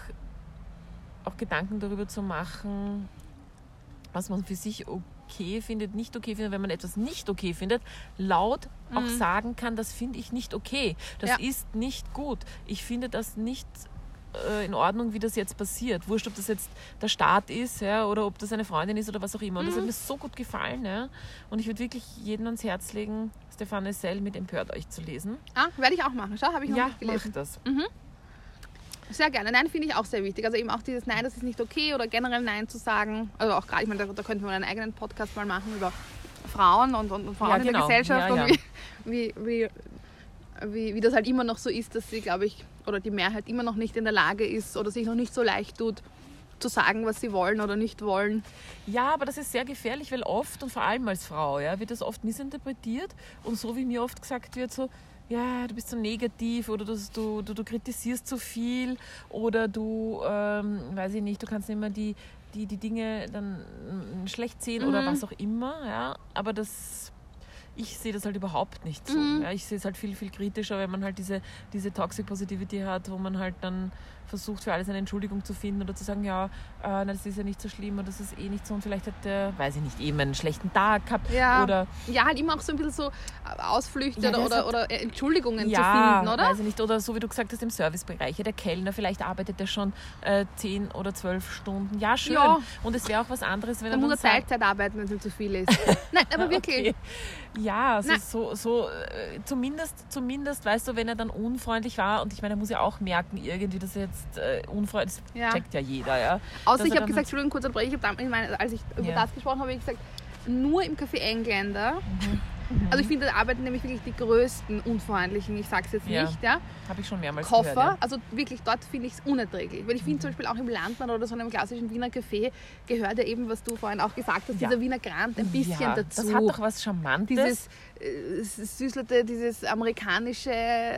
auch Gedanken darüber zu machen, was man für sich okay findet, nicht okay findet. Wenn man etwas nicht okay findet, laut mhm. auch sagen kann, das finde ich nicht okay. Das ja. ist nicht gut. Ich finde das nicht äh, in Ordnung, wie das jetzt passiert. Wurscht, ob das jetzt der Staat ist, ja, oder ob das eine Freundin ist oder was auch immer. Und mhm. das hat mir so gut gefallen. Ja. Und ich würde wirklich jedem ans Herz legen, Stéphane Hessel mit Empört euch zu lesen. Ah, werde ich auch machen. Schau, habe ich noch ja, nicht gelesen. Ja, mach das. Mhm. Sehr gerne. Nein, finde ich auch sehr wichtig. Also eben auch dieses Nein, das ist nicht okay oder generell Nein zu sagen. Also auch gerade, ich meine, da, da könnten wir einen eigenen Podcast mal machen über Frauen und, und, und Frauen ja, in genau. der Gesellschaft ja, ja. und wie, wie, wie, wie, wie das halt immer noch so ist, dass sie, glaube ich, oder die Mehrheit immer noch nicht in der Lage ist oder sich noch nicht so leicht tut, zu sagen, was sie wollen oder nicht wollen. Ja, aber das ist sehr gefährlich, weil oft und vor allem als Frau ja, wird das oft missinterpretiert und so wie mir oft gesagt wird, so ja, du bist so negativ oder du, du, du, du kritisierst zu viel oder du, ähm, weiß ich nicht, du kannst nicht mehr die, die, die Dinge dann schlecht sehen mhm. oder was auch immer, ja, aber das... Ich sehe das halt überhaupt nicht so. Mhm. Ja, ich sehe es halt viel, viel kritischer, wenn man halt diese, diese Toxic Positivity hat, wo man halt dann versucht, für alles eine Entschuldigung zu finden oder zu sagen, ja, äh, nein, das ist ja nicht so schlimm oder das ist eh nicht so und vielleicht hat der, weiß ich nicht, eben einen schlechten Tag gehabt. Ja, oder, ja halt immer auch so ein bisschen so Ausflüchte ja, oder, oder, oder Entschuldigungen ja, zu finden, oder? weiß ich nicht. Oder so wie du gesagt hast, im Servicebereich. Ja, der Kellner, vielleicht arbeitet der schon äh, zehn oder zwölf Stunden. Ja, schön. Ja. Und es wäre auch was anderes, wenn er dann muss er Teilzeit arbeiten, wenn es nicht zu viel ist. Nein, aber wirklich. Okay. Ja, also so, so äh, zumindest, zumindest, weißt du, wenn er dann unfreundlich war und ich meine, er muss ja auch merken, irgendwie, dass er jetzt äh, unfreundlich ist, ja. checkt ja jeder, ja. Außer ich habe gesagt, Entschuldigung, kurz unterbrechen, ich hab dann, ich meine, als ich über ja. das gesprochen habe, habe ich gesagt, nur im Café Engländer, mhm. Mhm. also ich finde, da arbeiten nämlich wirklich die größten Unfreundlichen, ich sage es jetzt ja. nicht, ja. Habe ich schon mehrmals Koffer, gehört, ja. also wirklich, dort finde ich es unerträglich. Weil ich finde zum Beispiel auch im Landmann oder so einem klassischen Wiener Café gehört ja eben, was du vorhin auch gesagt hast, ja. dieser Wiener Grant ein bisschen ja, dazu. Das hat doch was Charmantes. Dieses äh, süßlerte, dieses amerikanische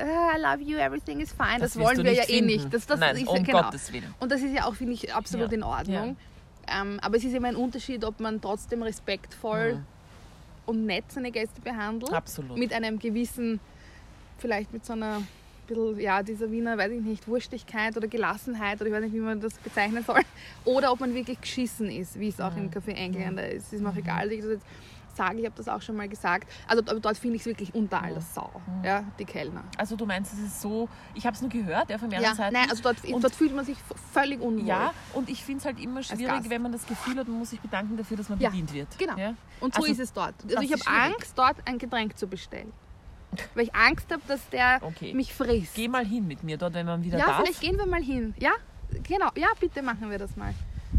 I love you, everything is fine, das, das wollen wir ja finden. eh nicht. Das, das Nein, ist, um genau. Gottes Willen. Und das ist ja auch, finde ich, absolut ja. in Ordnung. Ja. Ähm, aber es ist immer ein Unterschied, ob man trotzdem respektvoll mhm. und nett seine Gäste behandelt. Absolut. Mit einem gewissen, vielleicht mit so einer bisschen, ja, dieser Wiener, weiß ich nicht, Wurstigkeit oder Gelassenheit oder ich weiß nicht, wie man das bezeichnen soll. Oder ob man wirklich geschissen ist, wie es auch mhm. im Café Engländer mhm. ist. Es ist mir auch mhm. egal, dass ich das jetzt sage, ich habe das auch schon mal gesagt. Also aber dort finde ich es wirklich unter aller Sau, mhm. ja, die Kellner. Also du meinst, es ist so, ich habe es nur gehört, ja, von mehreren ja, Seiten. Nein, also dort, dort fühlt man sich völlig unwohl. Ja, und ich finde es halt immer schwierig, wenn man das Gefühl hat, man muss sich bedanken dafür, dass man ja, bedient wird. Genau, ja? und so also, ist es dort. Also ich habe Angst, dort ein Getränk zu bestellen. Weil ich Angst habe, dass der okay. mich frisst. Geh mal hin mit mir dort, wenn man wieder ja, darf. Ja, vielleicht gehen wir mal hin. Ja, genau. Ja, bitte machen wir das mal.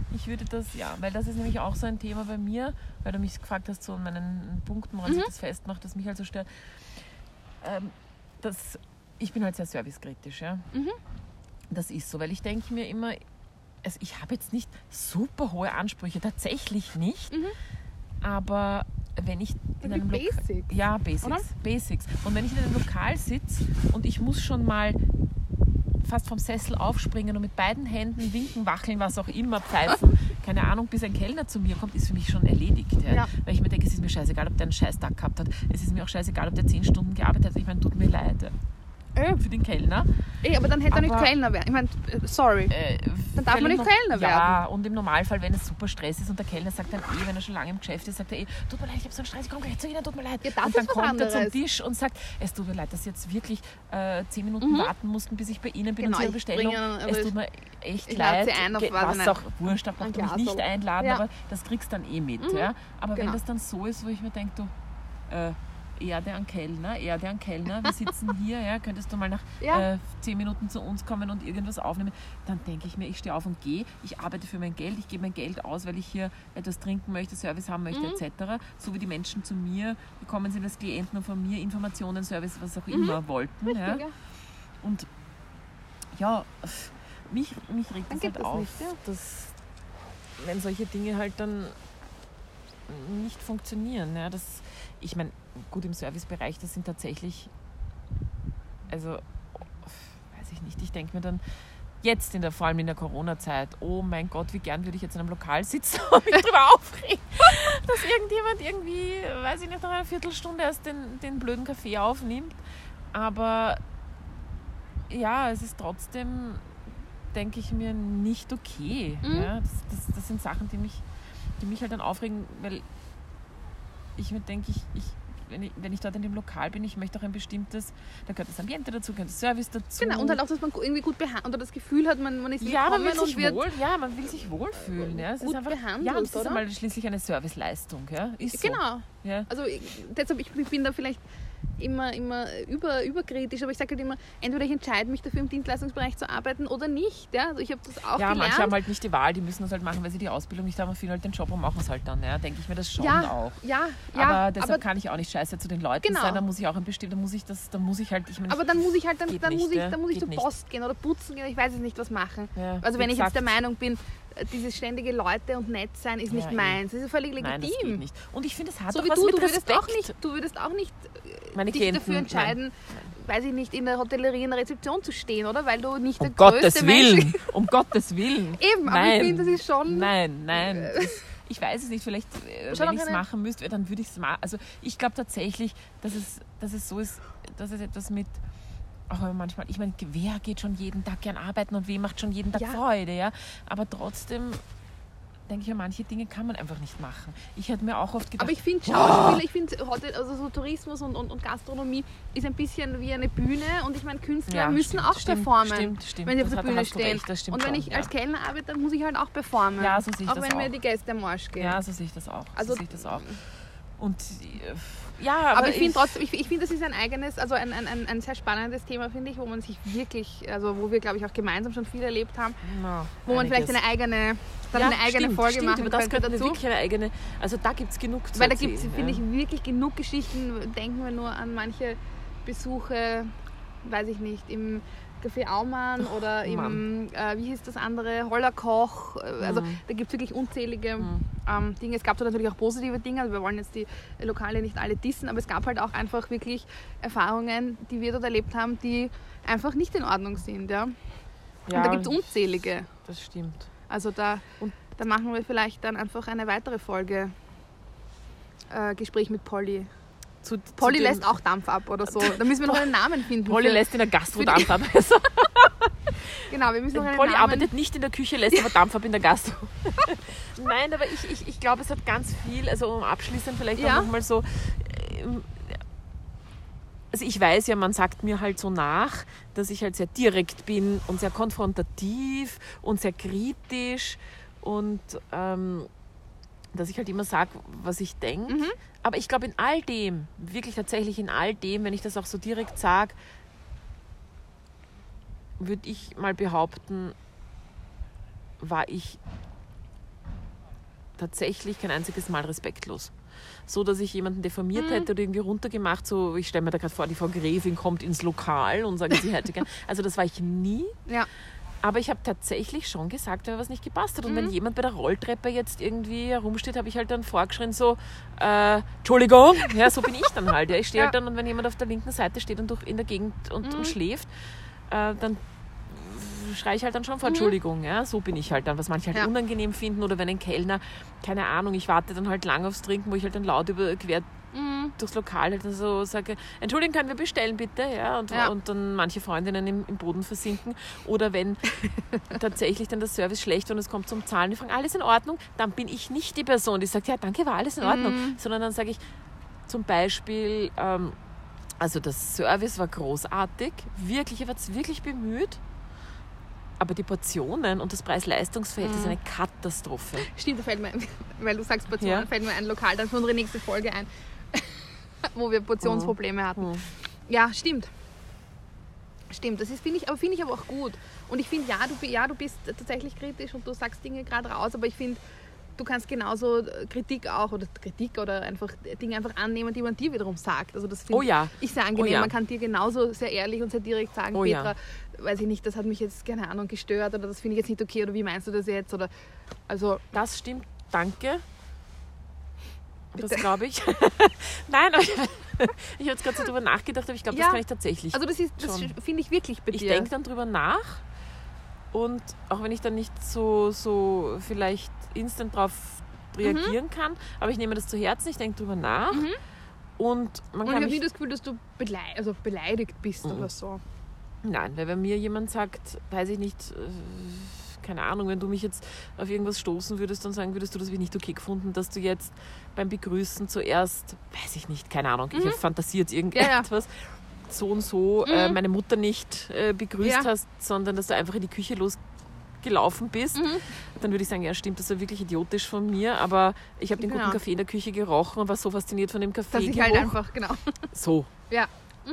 Ich würde das, ja, weil das ist nämlich auch so ein Thema bei mir, weil du mich gefragt hast, so an meinen Punkten, woran Mhm. sich das festmacht, das mich halt so stört. Ähm, das, ich bin halt sehr servicekritisch, ja. Mhm. Das ist so, weil ich denke mir immer, also ich habe jetzt nicht super hohe Ansprüche, tatsächlich nicht, Mhm. aber wenn ich in einem Lokal... Basics. Ja, Basics, Oder? Basics. Und wenn ich in einem Lokal sitze und ich muss schon mal fast vom Sessel aufspringen und mit beiden Händen winken, wacheln, was auch immer, pfeifen, keine Ahnung, bis ein Kellner zu mir kommt, ist für mich schon erledigt. Ja? Ja. Weil ich mir denke, es ist mir scheißegal, ob der einen scheiß Tag gehabt hat. Es ist mir auch scheißegal, ob der zehn Stunden gearbeitet hat. Ich meine, tut mir leid ja. Äh, für den Kellner. eh, aber dann hätte er nicht Aber- Kellner werden. Ich meine, äh, sorry. Äh, Dann darf man nicht völlig Kellner no- Ja, werden. und im Normalfall, wenn es super Stress ist und der Kellner sagt dann eh, wenn er schon lange im Geschäft ist, sagt er eh, tut mir leid, ich habe so einen Stress, ich komme gleich zu Ihnen, tut mir leid. Ja, das und dann ist was kommt er zum anderes. Tisch und sagt, es tut mir leid, dass Sie jetzt wirklich äh, zehn Minuten warten mussten, bis ich bei Ihnen bin Genau, und zu Ihrer ich Bestellung. bringe- Es tut mir echt ich lade leid. Sie ein auf Ge- was, was nein. auch wurscht, da Ein braucht mich Glas nicht oder- einladen, Ja. aber das kriegst dann eh mit. Ja? Aber wenn Genau. das dann so ist, wo ich mir denke, du, äh, Erde an Kellner, Erde an Kellner, wir sitzen hier, ja, könntest du mal nach Ja. äh, zehn Minuten zu uns kommen und irgendwas aufnehmen, dann denke ich mir, ich stehe auf und gehe, ich arbeite für mein Geld, ich gebe mein Geld aus, weil ich hier etwas trinken möchte, Service haben möchte, Mhm. et cetera. So wie die Menschen zu mir gekommen sind als Klienten und von mir Informationen, Service, was auch immer wollten. Ja. Ja. Und ja, mich, mich regt Dann das halt gibt es auf, nicht, ja. dass wenn solche Dinge halt dann nicht funktionieren. Ja, das, ich meine, gut im Servicebereich, das sind tatsächlich, also weiß ich nicht, ich denke mir dann jetzt in der, vor allem in der Corona-Zeit, oh mein Gott, wie gern würde ich jetzt in einem Lokal sitzen und mich darüber aufregen, dass irgendjemand irgendwie, weiß ich nicht, nach einer Viertelstunde erst den, den blöden Kaffee aufnimmt. Aber ja, es ist trotzdem, denke ich mir, nicht okay. Mhm. Ja, das, das, das sind Sachen, die mich, die mich halt dann aufregen, weil ich mir denke, ich, ich, wenn, ich, wenn ich dort in dem Lokal bin, ich möchte auch ein bestimmtes, da gehört das Ambiente dazu, gehört das Service dazu. Genau, und halt auch, dass man irgendwie gut behandelt oder das Gefühl hat, man, man ist ja, man will willkommen sich und wird wohl, ja, man will sich wohlfühlen. Ja. Es gut ist einfach, behandelt, ja, und es ist oder? einmal schließlich eine Serviceleistung. Ja. Ist so. Genau. Ja. Also ich, deshalb, ich bin da vielleicht immer, immer über, überkritisch, aber ich sage halt immer, entweder ich entscheide mich dafür, im Dienstleistungsbereich zu arbeiten oder nicht. Ja? Also ich habe das auch Ja, gelernt. manche haben halt nicht die Wahl, die müssen das halt machen, weil sie die Ausbildung nicht haben und viele halt den Job und machen es halt dann. Ja, denke ich mir das schon ja, auch. ja, ja, aber deshalb aber, kann ich auch nicht scheiße zu den Leuten Genau. sein, da muss ich auch ein bestimmt, da muss ich das, da muss ich halt, ich meine, aber dann muss ich halt, dann, Geht dann nicht, muss ich, ja, dann muss ich geht zur nicht. Post gehen oder putzen gehen, ich weiß es nicht, was machen. Ja, Also wie wenn ich gesagt, jetzt der Meinung bin, dieses ständige Leute und nett sein ist nicht Ja, eh. meins, das ist völlig nein, das legitim. geht nicht. Und ich finde, es hat So auch wie was du, mit du würdest Respekt. auch nicht, du würdest auch nicht äh, Meine dich Klienten, dafür entscheiden, weiß ich nicht, in der Hotellerie in der Rezeption zu stehen, oder? Weil du nicht der Um größte Gottes Mensch Willen, um Gottes Willen. Eben, aber nein. ich finde, das ist schon... Nein, nein. Das, ich weiß es nicht, vielleicht, äh, Schon wenn ich auch es eine- machen müsste, dann würde ich es machen. Also ich glaube tatsächlich, dass es, dass es so ist, dass es etwas mit, auch manchmal, ich meine, wer geht schon jeden Tag gern arbeiten und wem macht schon jeden Tag Ja. Freude, ja? Aber trotzdem denke ich mir, manche Dinge kann man einfach nicht machen. Ich hätte mir auch oft gedacht, Aber ich finde Schauspieler, ich finde Hotel- also so Tourismus und, und, und Gastronomie ist ein bisschen wie eine Bühne und ich meine, Künstler Ja, müssen stimmt, auch stimmt, performen, stimmt, stimmt. wenn sie auf Das der hat- da Bühne hast du stehen. recht, das stimmt und wenn schon, ich ja. als Kellner arbeite, dann muss ich halt auch performen. Ja, so sehe ich auch das wenn mir auch. die Gäste am Arsch gehen. ja, so sehe ich das auch. Also- so sehe ich das auch. Und äh, ja, aber, Aber ich finde trotzdem, ich, ich finde, das ist ein eigenes, also ein, ein, ein, ein sehr spannendes Thema, finde ich, wo man sich wirklich, also wo wir, glaube ich, auch gemeinsam schon viel erlebt haben, Na, wo man einiges. vielleicht eine eigene, dann Ja, eine eigene stimmt, Folge stimmt, machen über das könnte könnten wir dazu. wirklich eine eigene, also da gibt es genug zu Weil da erzählen, gibt es, finde ja. ich, wirklich genug Geschichten. Denken wir nur an manche Besuche, weiß ich nicht, im Café Aumann oder im, Mann. äh, wie hieß das andere, Hollerkoch. Äh, Also Mhm. da gibt es wirklich unzählige Mhm. ähm, Dinge. Es gab da natürlich auch positive Dinge, also wir wollen jetzt die Lokale nicht alle dissen, aber es gab halt auch einfach wirklich Erfahrungen, die wir dort erlebt haben, die einfach nicht in Ordnung sind. Ja? Ja, Und da gibt es unzählige. das stimmt. Also da, Und- da machen wir vielleicht dann einfach eine weitere Folge. Äh, Gespräch mit Polly. Zu, Polly zu dem- lässt auch Dampf ab oder so. Da müssen wir noch einen Namen finden. Polly für- lässt in der für die- Gastro-Dampf ab. Also, Genau, wir müssen noch einen Polly Namen... arbeitet nicht in der Küche, lässt aber Dampf ab in der Gastro. Nein, aber ich, ich, ich glaube, es hat ganz viel, also um abschließend vielleicht Ja. auch nochmal so, ähm, also ich weiß ja, man sagt mir halt so nach, dass ich halt sehr direkt bin und sehr konfrontativ und sehr kritisch und ähm, dass ich halt immer sage, was ich denke. Mhm. Aber ich glaube, in all dem, wirklich tatsächlich in all dem, wenn ich das auch so direkt sage, würde ich mal behaupten, war ich tatsächlich kein einziges Mal respektlos. So, dass ich jemanden diffamiert Mhm. hätte oder irgendwie runtergemacht. So, ich stelle mir da gerade vor, die Frau Gräfin kommt ins Lokal und sagt, sie hätte gern. Also das war ich nie. Ja. Aber ich habe tatsächlich schon gesagt, wenn mir was nicht gepasst hat. Und Mhm. wenn jemand bei der Rolltreppe jetzt irgendwie herumsteht, habe ich halt dann vorgeschrien so, äh, Entschuldigung. Ja, so bin ich dann halt. Ja. Ich stehe Ja. halt dann, und wenn jemand auf der linken Seite steht und durch in der Gegend und, Mhm. und schläft, äh, dann schreie ich halt dann schon vor Mhm. Entschuldigung. Ja. So bin ich halt dann, was manche halt Ja. unangenehm finden. Oder wenn ein Kellner, keine Ahnung, ich warte dann halt lang aufs Trinken, wo ich halt dann laut überquert Mhm. durchs Lokal halt so sage, Entschuldigung, können wir bestellen bitte? Ja, und, Ja. und dann manche Freundinnen im, im Boden versinken. Oder wenn tatsächlich dann der Service schlecht und es kommt zum Zahlen, die fragen, alles in Ordnung? Dann bin ich nicht die Person, die sagt, ja, danke, war alles in Ordnung. Mhm. Sondern dann sage ich zum Beispiel, ähm, also der Service war großartig, wirklich, ich war jetzt wirklich bemüht, aber die Portionen und das Preis-Leistungs-Verhältnis Mhm. ist eine Katastrophe. Stimmt, da fällt mir, ein- weil du sagst Portionen, Ja. fällt mir ein Lokal dann für unsere nächste Folge ein, wo wir Portionsprobleme hatten. Hm. Ja, stimmt. Stimmt, das ist, finde ich, aber finde ich aber auch gut. Und ich finde, ja du, bi- ja, du bist tatsächlich kritisch und du sagst Dinge gerade raus, aber ich finde, du kannst genauso Kritik auch, oder Kritik oder einfach Dinge einfach annehmen, die man dir wiederum sagt. Also das finde Oh ja. ich sehr angenehm. Oh ja. Man kann dir genauso sehr ehrlich und sehr direkt sagen, Oh ja. Petra, weiß ich nicht, das hat mich jetzt, keine Ahnung, gestört oder das finde ich jetzt nicht okay oder wie meinst du das jetzt? Oder, also, Das stimmt, danke. Das Bitte. glaube ich. Nein, aber ich, ich habe jetzt gerade so drüber nachgedacht, aber ich glaube, Ja. das kann ich tatsächlich. also das, ist, das Schon. finde ich wirklich bei ich dir. denke dann drüber nach und auch wenn ich dann nicht so, so vielleicht instant drauf reagieren kann, aber ich nehme das zu Herzen, ich denke drüber nach Mhm. und man Und ich kann habe mich nie das Gefühl, dass du belei also beleidigt bist Mhm. oder so. Nein, weil wenn mir jemand sagt, weiß ich nicht, äh, keine Ahnung, wenn du mich jetzt auf irgendwas stoßen würdest und sagen würdest, du, das habe ich nicht okay gefunden, dass du jetzt beim Begrüßen zuerst, weiß ich nicht, keine Ahnung, ich habe fantasiert Mhm. Ja, ja. irgendetwas, so und so äh, meine Mutter nicht äh, begrüßt Ja. hast, sondern dass du einfach in die Küche losgelaufen bist, Mhm. dann würde ich sagen, ja stimmt, das war wirklich idiotisch von mir, aber ich habe den Genau. guten Kaffee in der Küche gerochen und war so fasziniert von dem Dass Kaffee. ich halt einfach, genau. so, Ja,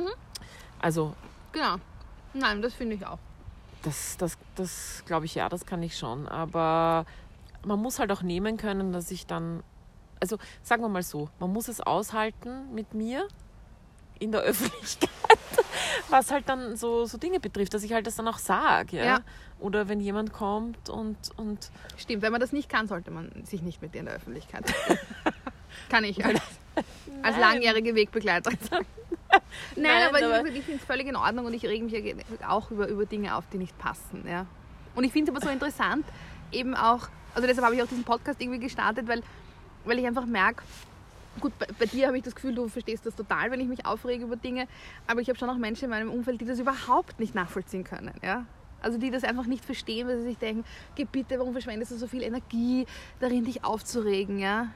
also genau. Nein, das finde ich auch. Das, das, das glaube ich, ja, das kann ich schon. Aber man muss halt auch nehmen können, dass ich dann, also sagen wir mal so, man muss es aushalten mit mir in der Öffentlichkeit, was halt dann so, so Dinge betrifft, dass ich halt das dann auch sage. Ja? Ja. Oder wenn jemand kommt und, und Stimmt, wenn man das nicht kann, sollte man sich nicht mit dir in der Öffentlichkeit treffen. Kann ich als, als Nein. langjährige Wegbegleiterin sagen. Nein, Nein, aber, aber- ich, ich finde es völlig in Ordnung und ich rege mich ja auch über, über Dinge auf, die nicht passen. Ja. Und ich finde es aber so interessant, eben auch, also deshalb habe ich auch diesen Podcast irgendwie gestartet, weil, weil ich einfach merke, gut, bei, bei dir habe ich das Gefühl, du verstehst das total, wenn ich mich aufrege über Dinge, aber ich habe schon auch Menschen in meinem Umfeld, die das überhaupt nicht nachvollziehen können. Ja. Also die das einfach nicht verstehen, weil sie sich denken, geh bitte, warum verschwendest du so viel Energie darin, dich aufzuregen, ja?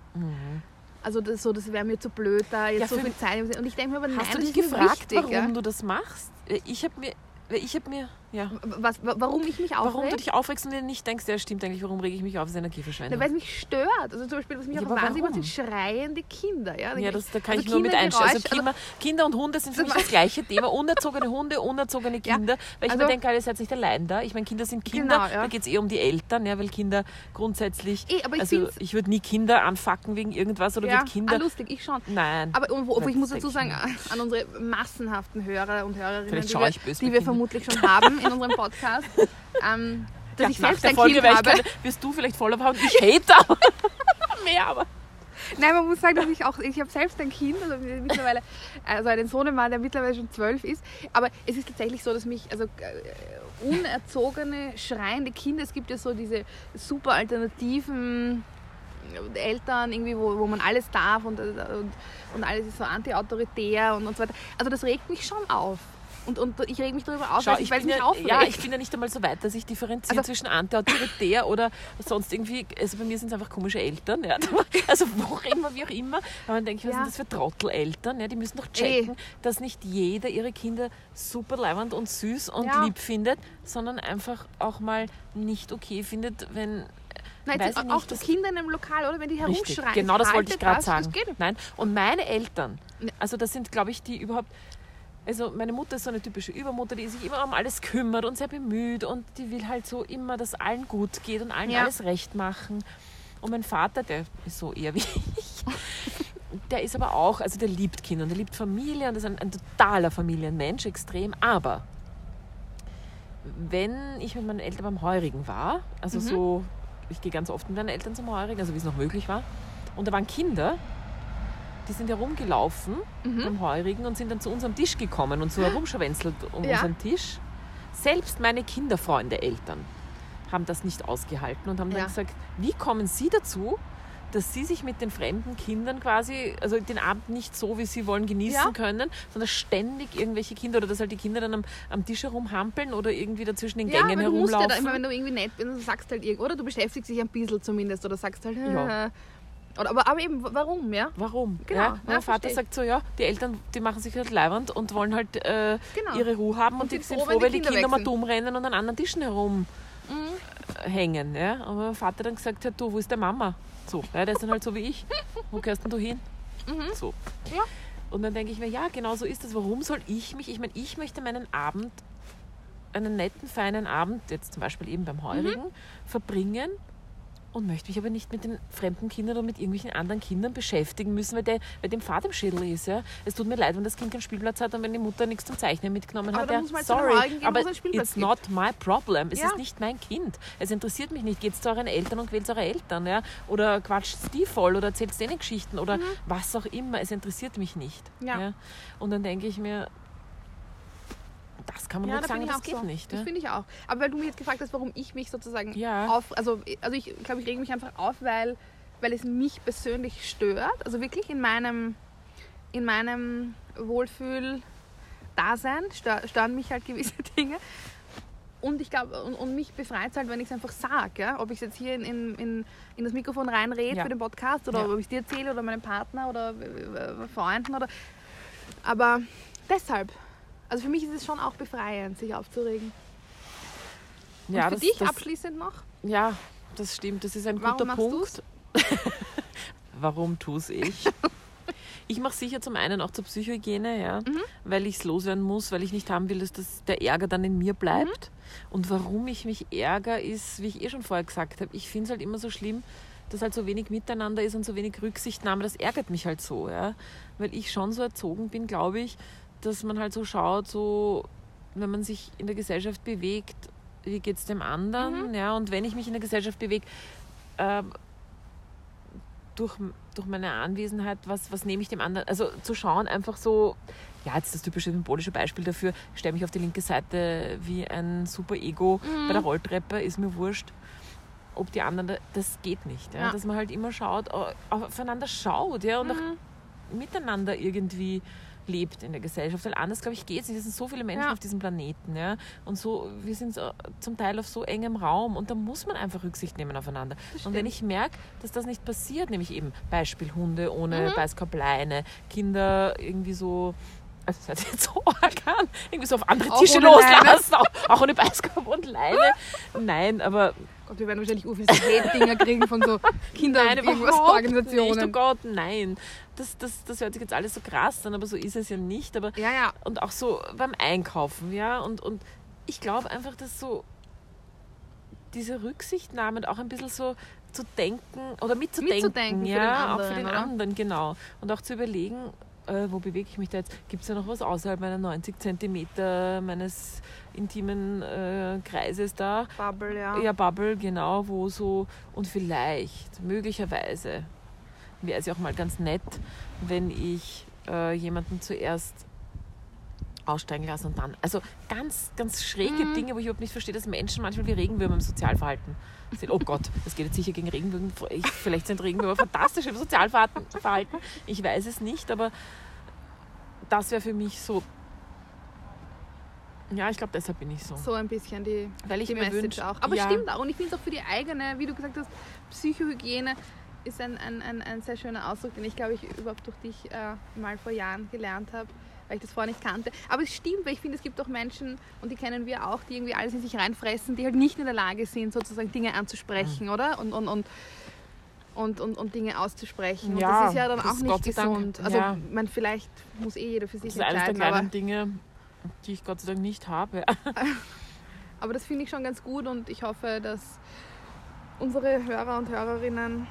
Also das, so, das wäre mir zu blöd, da jetzt Ja, so für- viel Zeit... Und ich denke mir aber, nein, hast du das dich ist mir gefragt, wichtig, warum ja? du das machst? Ich habe mir, ich habe mir, ja, Was, wa- warum ich mich aufrege? warum du dich aufregst und dir nicht denkst, ja stimmt eigentlich, warum rege ich mich auf, das ist Energieverschwendung. Weil es mich stört. Also zum Beispiel, was mich Ja, auch aber wahnsinnig macht, warum? sind schreiende Kinder. Ja, Ja, das, da kann also ich nur mit einstellen. Also Kindergeräusch, Kinder, Kinder und Hunde sind für mich das gleiche Thema. Unerzogene Hunde, unerzogene Ja, Kinder. Weil ich also- mir denke, ihr seid nicht allein da. Ich meine, Kinder sind Kinder. Genau, ja. Da geht es eher um die Eltern, ja, weil Kinder grundsätzlich... Eh, aber ich also find's- ich würde nie Kinder anfacken wegen irgendwas oder ja, würde Kinder... ah, lustig, ich schon. Nein. Aber und wo, wo ich Nein, muss das dazu sag sagen, ich an unsere massenhaften Hörer und Hörerinnen, Vielleicht die schaue wir, ich böse die bei wir Kindern. vermutlich schon haben in unserem Podcast, ähm, dass ja, ich nach selbst der ein Folge Kind werde ich habe. gerade, wirst du vielleicht voller haben. Ich hate aber mehr, aber... Nein, man muss sagen, dass ich auch, ich habe selbst ein Kind, also mittlerweile, also einen Sohnemann, der mittlerweile schon zwölf ist. Aber es ist tatsächlich so, dass mich, also äh, unerzogene, schreiende Kinder, es gibt ja so diese super alternativen Eltern, irgendwie, wo, wo man alles darf und, und, und alles ist so anti-autoritär und, und so weiter. Also das regt mich schon auf. Und, und ich reg mich darüber auf, Schau, weil ich weil es bin mich ja, aufregt. ja, ich bin ja nicht einmal so weit, dass ich differenziere Also- zwischen anti-autoritär oder sonst irgendwie, also bei mir sind es einfach komische Eltern, ja. Also wo auch immer, wie auch immer, aber dann denke ich, was Ja. sind das für Trotteleltern, ja? Die müssen doch checken, dass nicht jeder ihre Kinder super leibend und süß und Ja. lieb findet, sondern einfach auch mal nicht okay findet, wenn... Nein, weiß jetzt ich auch nicht, die das- Kinder in einem Lokal, oder wenn die Richtig, herumschreien. genau das wollte ich haltet gerade das, sagen. Das geht nicht. Nein, und meine Eltern, Ja. also das sind, glaube ich, die überhaupt, also meine Mutter ist so eine typische Übermutter, die sich immer um alles kümmert und sehr bemüht und die will halt so immer, dass allen gut geht und allen Ja. alles recht machen. Und mein Vater, der ist so eher wie ich, der ist aber auch, also der liebt Kinder und der liebt Familie und ist ein, ein totaler Familienmensch, extrem. Aber wenn ich mit meinen Eltern beim Heurigen war, also mhm. so, ich gehe ganz oft mit meinen Eltern zum Heurigen, also wie es noch möglich war, und da waren Kinder, die sind herumgelaufen mhm. beim Heurigen und sind dann zu unserem Tisch gekommen und so herumschwänzelt um ja. unseren Tisch. Selbst meine Kinderfreunde, Eltern, haben das nicht ausgehalten und haben dann ja. gesagt, wie kommen Sie dazu, dass Sie sich mit den fremden Kindern quasi, also den Abend nicht so, wie Sie wollen, genießen ja. können, sondern ständig irgendwelche Kinder oder dass halt die Kinder dann am, am Tisch herumhampeln oder irgendwie dazwischen den Gängen ja, herumlaufen. Ja, da immer, wenn du irgendwie nett bist, dann sagst halt irgend, oder du beschäftigst dich ein bisschen zumindest oder sagst halt, ja. Oder, aber, aber eben, warum, ja? Warum? Genau. Ja, mein ja, Vater sagt so, ja, die Eltern, die machen sich halt leiwand und wollen halt äh, genau. ihre Ruhe haben und, und die sind froh, wenn die Kinder, Kinder mal dumm rennen und an anderen Tischen herumhängen. Mhm. Ja? Aber mein Vater dann gesagt hat, du, wo ist der Mama? So, ja, der ist dann halt so wie ich. Wo gehörst denn du hin? Mhm. So. Ja. Und dann denke ich mir, ja, genau so ist das. Warum soll ich mich, ich meine, ich möchte meinen Abend, einen netten, feinen Abend, jetzt zum Beispiel eben beim Heurigen, mhm. verbringen und möchte mich aber nicht mit den fremden Kindern oder mit irgendwelchen anderen Kindern beschäftigen müssen, weil, der, weil dem Vater im Schädel ist. Ja. Es tut mir leid, wenn das Kind keinen Spielplatz hat und wenn die Mutter nichts zum Zeichnen mitgenommen aber hat. Ja, halt sorry, gehen, aber it's not my problem. Es ja. ist nicht mein Kind. Es interessiert mich nicht. Geht zu euren Eltern und quält eure Eltern. Ja. Oder quatscht die voll oder erzählt denen Geschichten oder mhm. was auch immer. Es interessiert mich nicht. Ja. Ja. Und dann denke ich mir, das kann man ja, nicht sagen, das geht so. nicht. Das ja? finde ich auch. Aber weil du mich jetzt gefragt hast, warum ich mich sozusagen ja. auf... Also, also ich glaube, ich rege mich einfach auf, weil, weil es mich persönlich stört. Also wirklich in meinem, in meinem Wohlfühl-Dasein stör, stören mich halt gewisse Dinge. Und ich glaube, und, und mich befreit es halt, wenn ich es einfach sage. Ja? Ob ich es jetzt hier in, in, in das Mikrofon reinrede ja. für den Podcast oder ja. ob ich es dir erzähle oder meinem Partner oder äh, Freunden. Oder, aber deshalb... Also für mich ist es schon auch befreiend, sich aufzuregen. Und ja, für das, dich das, abschließend noch? Ja, das stimmt. Das ist ein Warum guter Punkt. Du's? Warum tue es ich? Ich mache sicher zum einen auch zur Psychohygiene, ja, mhm. weil ich es loswerden muss, weil ich nicht haben will, dass das, der Ärger dann in mir bleibt. Mhm. Und warum ich mich ärgere, ist, wie ich eh schon vorher gesagt habe, ich finde es halt immer so schlimm, dass halt so wenig Miteinander ist und so wenig Rücksichtnahme. Das ärgert mich halt so, ja, weil ich schon so erzogen bin, glaube ich, dass man halt so schaut, so, wenn man sich in der Gesellschaft bewegt, wie geht es dem anderen? Mhm. Ja, und wenn ich mich in der Gesellschaft bewege, äh, durch, durch meine Anwesenheit, was, was nehme ich dem anderen? Also zu schauen, einfach so, ja, jetzt das typische symbolische Beispiel dafür, ich stelle mich auf die linke Seite wie ein super Ego mhm. bei der Rolltreppe, ist mir wurscht, ob die anderen, das geht nicht. Ja? Ja. Dass man halt immer schaut, aufeinander schaut, ja, und mhm. auch miteinander irgendwie lebt in der Gesellschaft, weil anders, glaube ich, geht es nicht. Es sind so viele Menschen ja. auf diesem Planeten, ja, und so, wir sind so, zum Teil auf so engem Raum und da muss man einfach Rücksicht nehmen aufeinander. Und wenn ich merke, dass das nicht passiert, nämlich eben Beispiel Hunde ohne mhm. Beißkorbleine, Kinder irgendwie so, also das hört sich jetzt so arg an, irgendwie so auf andere Tische loslassen, auch, auch ohne Beißkorb und Leine. Nein, aber Gott, wir werden wahrscheinlich urviele Hate-Dinger kriegen von so Kinderorganisationen. Oh Gott, nein. Das, das, das hört sich jetzt alles so krass an, aber so ist es ja nicht. Aber ja, ja. Und auch so beim Einkaufen, ja. Und, und ich glaube einfach, dass so diese Rücksichtnahme und auch ein bisschen so zu denken oder mitzudenken, mitzudenken ja, für den anderen, auch für den oder? anderen, genau. Und auch zu überlegen, äh, wo bewege ich mich da jetzt? Gibt es ja noch was außerhalb meiner neunzig Zentimeter meines intimen äh, Kreises da? Bubble, ja. Ja, Bubble, genau, wo so, und vielleicht, möglicherweise, wäre es ja auch mal ganz nett, wenn ich äh, jemanden zuerst aussteigen lasse und dann, also ganz, ganz schräge mhm. Dinge, wo ich überhaupt nicht verstehe, dass Menschen manchmal wie Regenwürmer im Sozialverhalten sind. Oh Gott, das geht jetzt sicher gegen Regenwürmer. Ich, vielleicht sind Regenwürmer fantastisch im Sozialverhalten, ich weiß es nicht, aber das wäre für mich so, ja, ich glaube, deshalb bin ich so. So ein bisschen die, Weil ich die mir Message wünsch, auch. Aber ja. stimmt auch. Und ich finde es auch für die eigene, wie du gesagt hast, Psychohygiene ist ein, ein, ein, ein sehr schöner Ausdruck, den ich, glaube ich, überhaupt durch dich äh, mal vor Jahren gelernt habe, weil ich das vorher nicht kannte. Aber es stimmt, weil ich finde, es gibt auch Menschen, und die kennen wir auch, die irgendwie alles in sich reinfressen, die halt nicht in der Lage sind, sozusagen Dinge anzusprechen, mhm. oder? Und, und, und, und, und, und Dinge auszusprechen. Ja, und das ist ja dann das auch ist nicht Gott sei gesund. Dank, Also ja. man vielleicht muss eh jeder für sich das ist eines der entscheiden. kleinen Dinge, die ich Gott sei Dank nicht habe. Aber das finde ich schon ganz gut und ich hoffe, dass unsere Hörer und Hörerinnen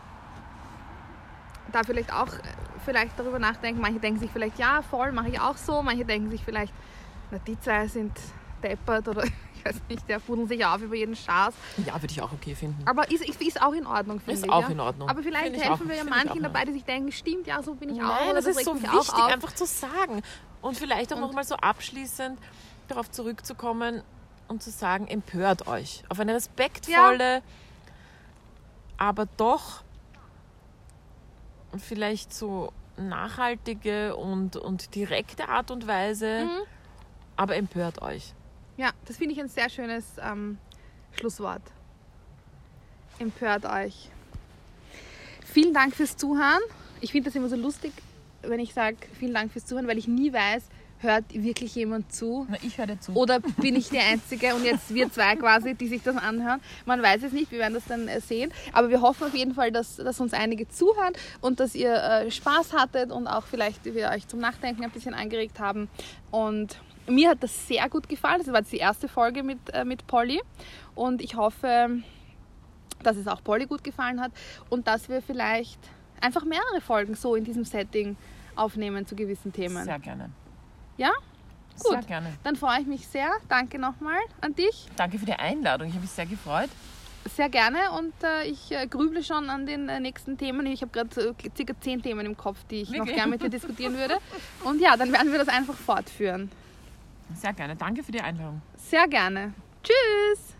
da vielleicht auch vielleicht darüber nachdenken. Manche denken sich vielleicht, ja, voll, mache ich auch so. Manche denken sich vielleicht, na, die zwei sind deppert oder ich weiß nicht, der fudeln sich auf über jeden Schaß. Ja, würde ich auch okay finden. Aber ist, ist auch in Ordnung, finde ich. Ist auch ja? in Ordnung. Aber vielleicht Find ich helfen auch- wir ja find ich manchen auch dabei, die sich denken, stimmt, ja, so bin ich auch. Nein, oder das ist regt so mich wichtig, auch auf. einfach zu sagen. Und vielleicht auch Und- nochmal so abschließend darauf zurückzukommen und zu sagen, empört euch. Auf eine respektvolle, aber doch vielleicht so nachhaltige und, und direkte Art und Weise, Mhm. aber empört euch. Ja, das finde ich ein sehr schönes ähm, Schlusswort. Empört euch. Vielen Dank fürs Zuhören. Ich finde das immer so lustig, wenn ich sage, vielen Dank fürs Zuhören, weil ich nie weiß, hört wirklich jemand zu? Na, ich höre dir zu. Oder bin ich die Einzige und jetzt wir zwei quasi, die sich das anhören? Man weiß es nicht, wir werden das dann äh, sehen. Aber wir hoffen auf jeden Fall, dass, dass uns einige zuhören und dass ihr äh, Spaß hattet und auch vielleicht wir euch zum Nachdenken ein bisschen angeregt haben. Und mir hat das sehr gut gefallen. Das war jetzt die erste Folge mit, äh, mit Polly. Und ich hoffe, dass es auch Polly gut gefallen hat und dass wir vielleicht einfach mehrere Folgen so in diesem Setting aufnehmen zu gewissen Themen. Sehr gerne. Ja? Sehr Gut. gerne. Dann freue ich mich sehr. Danke nochmal an dich. Danke für die Einladung. Ich habe mich sehr gefreut. Sehr gerne und äh, ich äh, grüble schon an den äh, nächsten Themen. Ich habe gerade äh, circa zehn Themen im Kopf, die ich noch Wirklich? gerne mit dir diskutieren würde. Und ja, dann werden wir das einfach fortführen. Sehr gerne. Danke für die Einladung. Sehr gerne. Tschüss!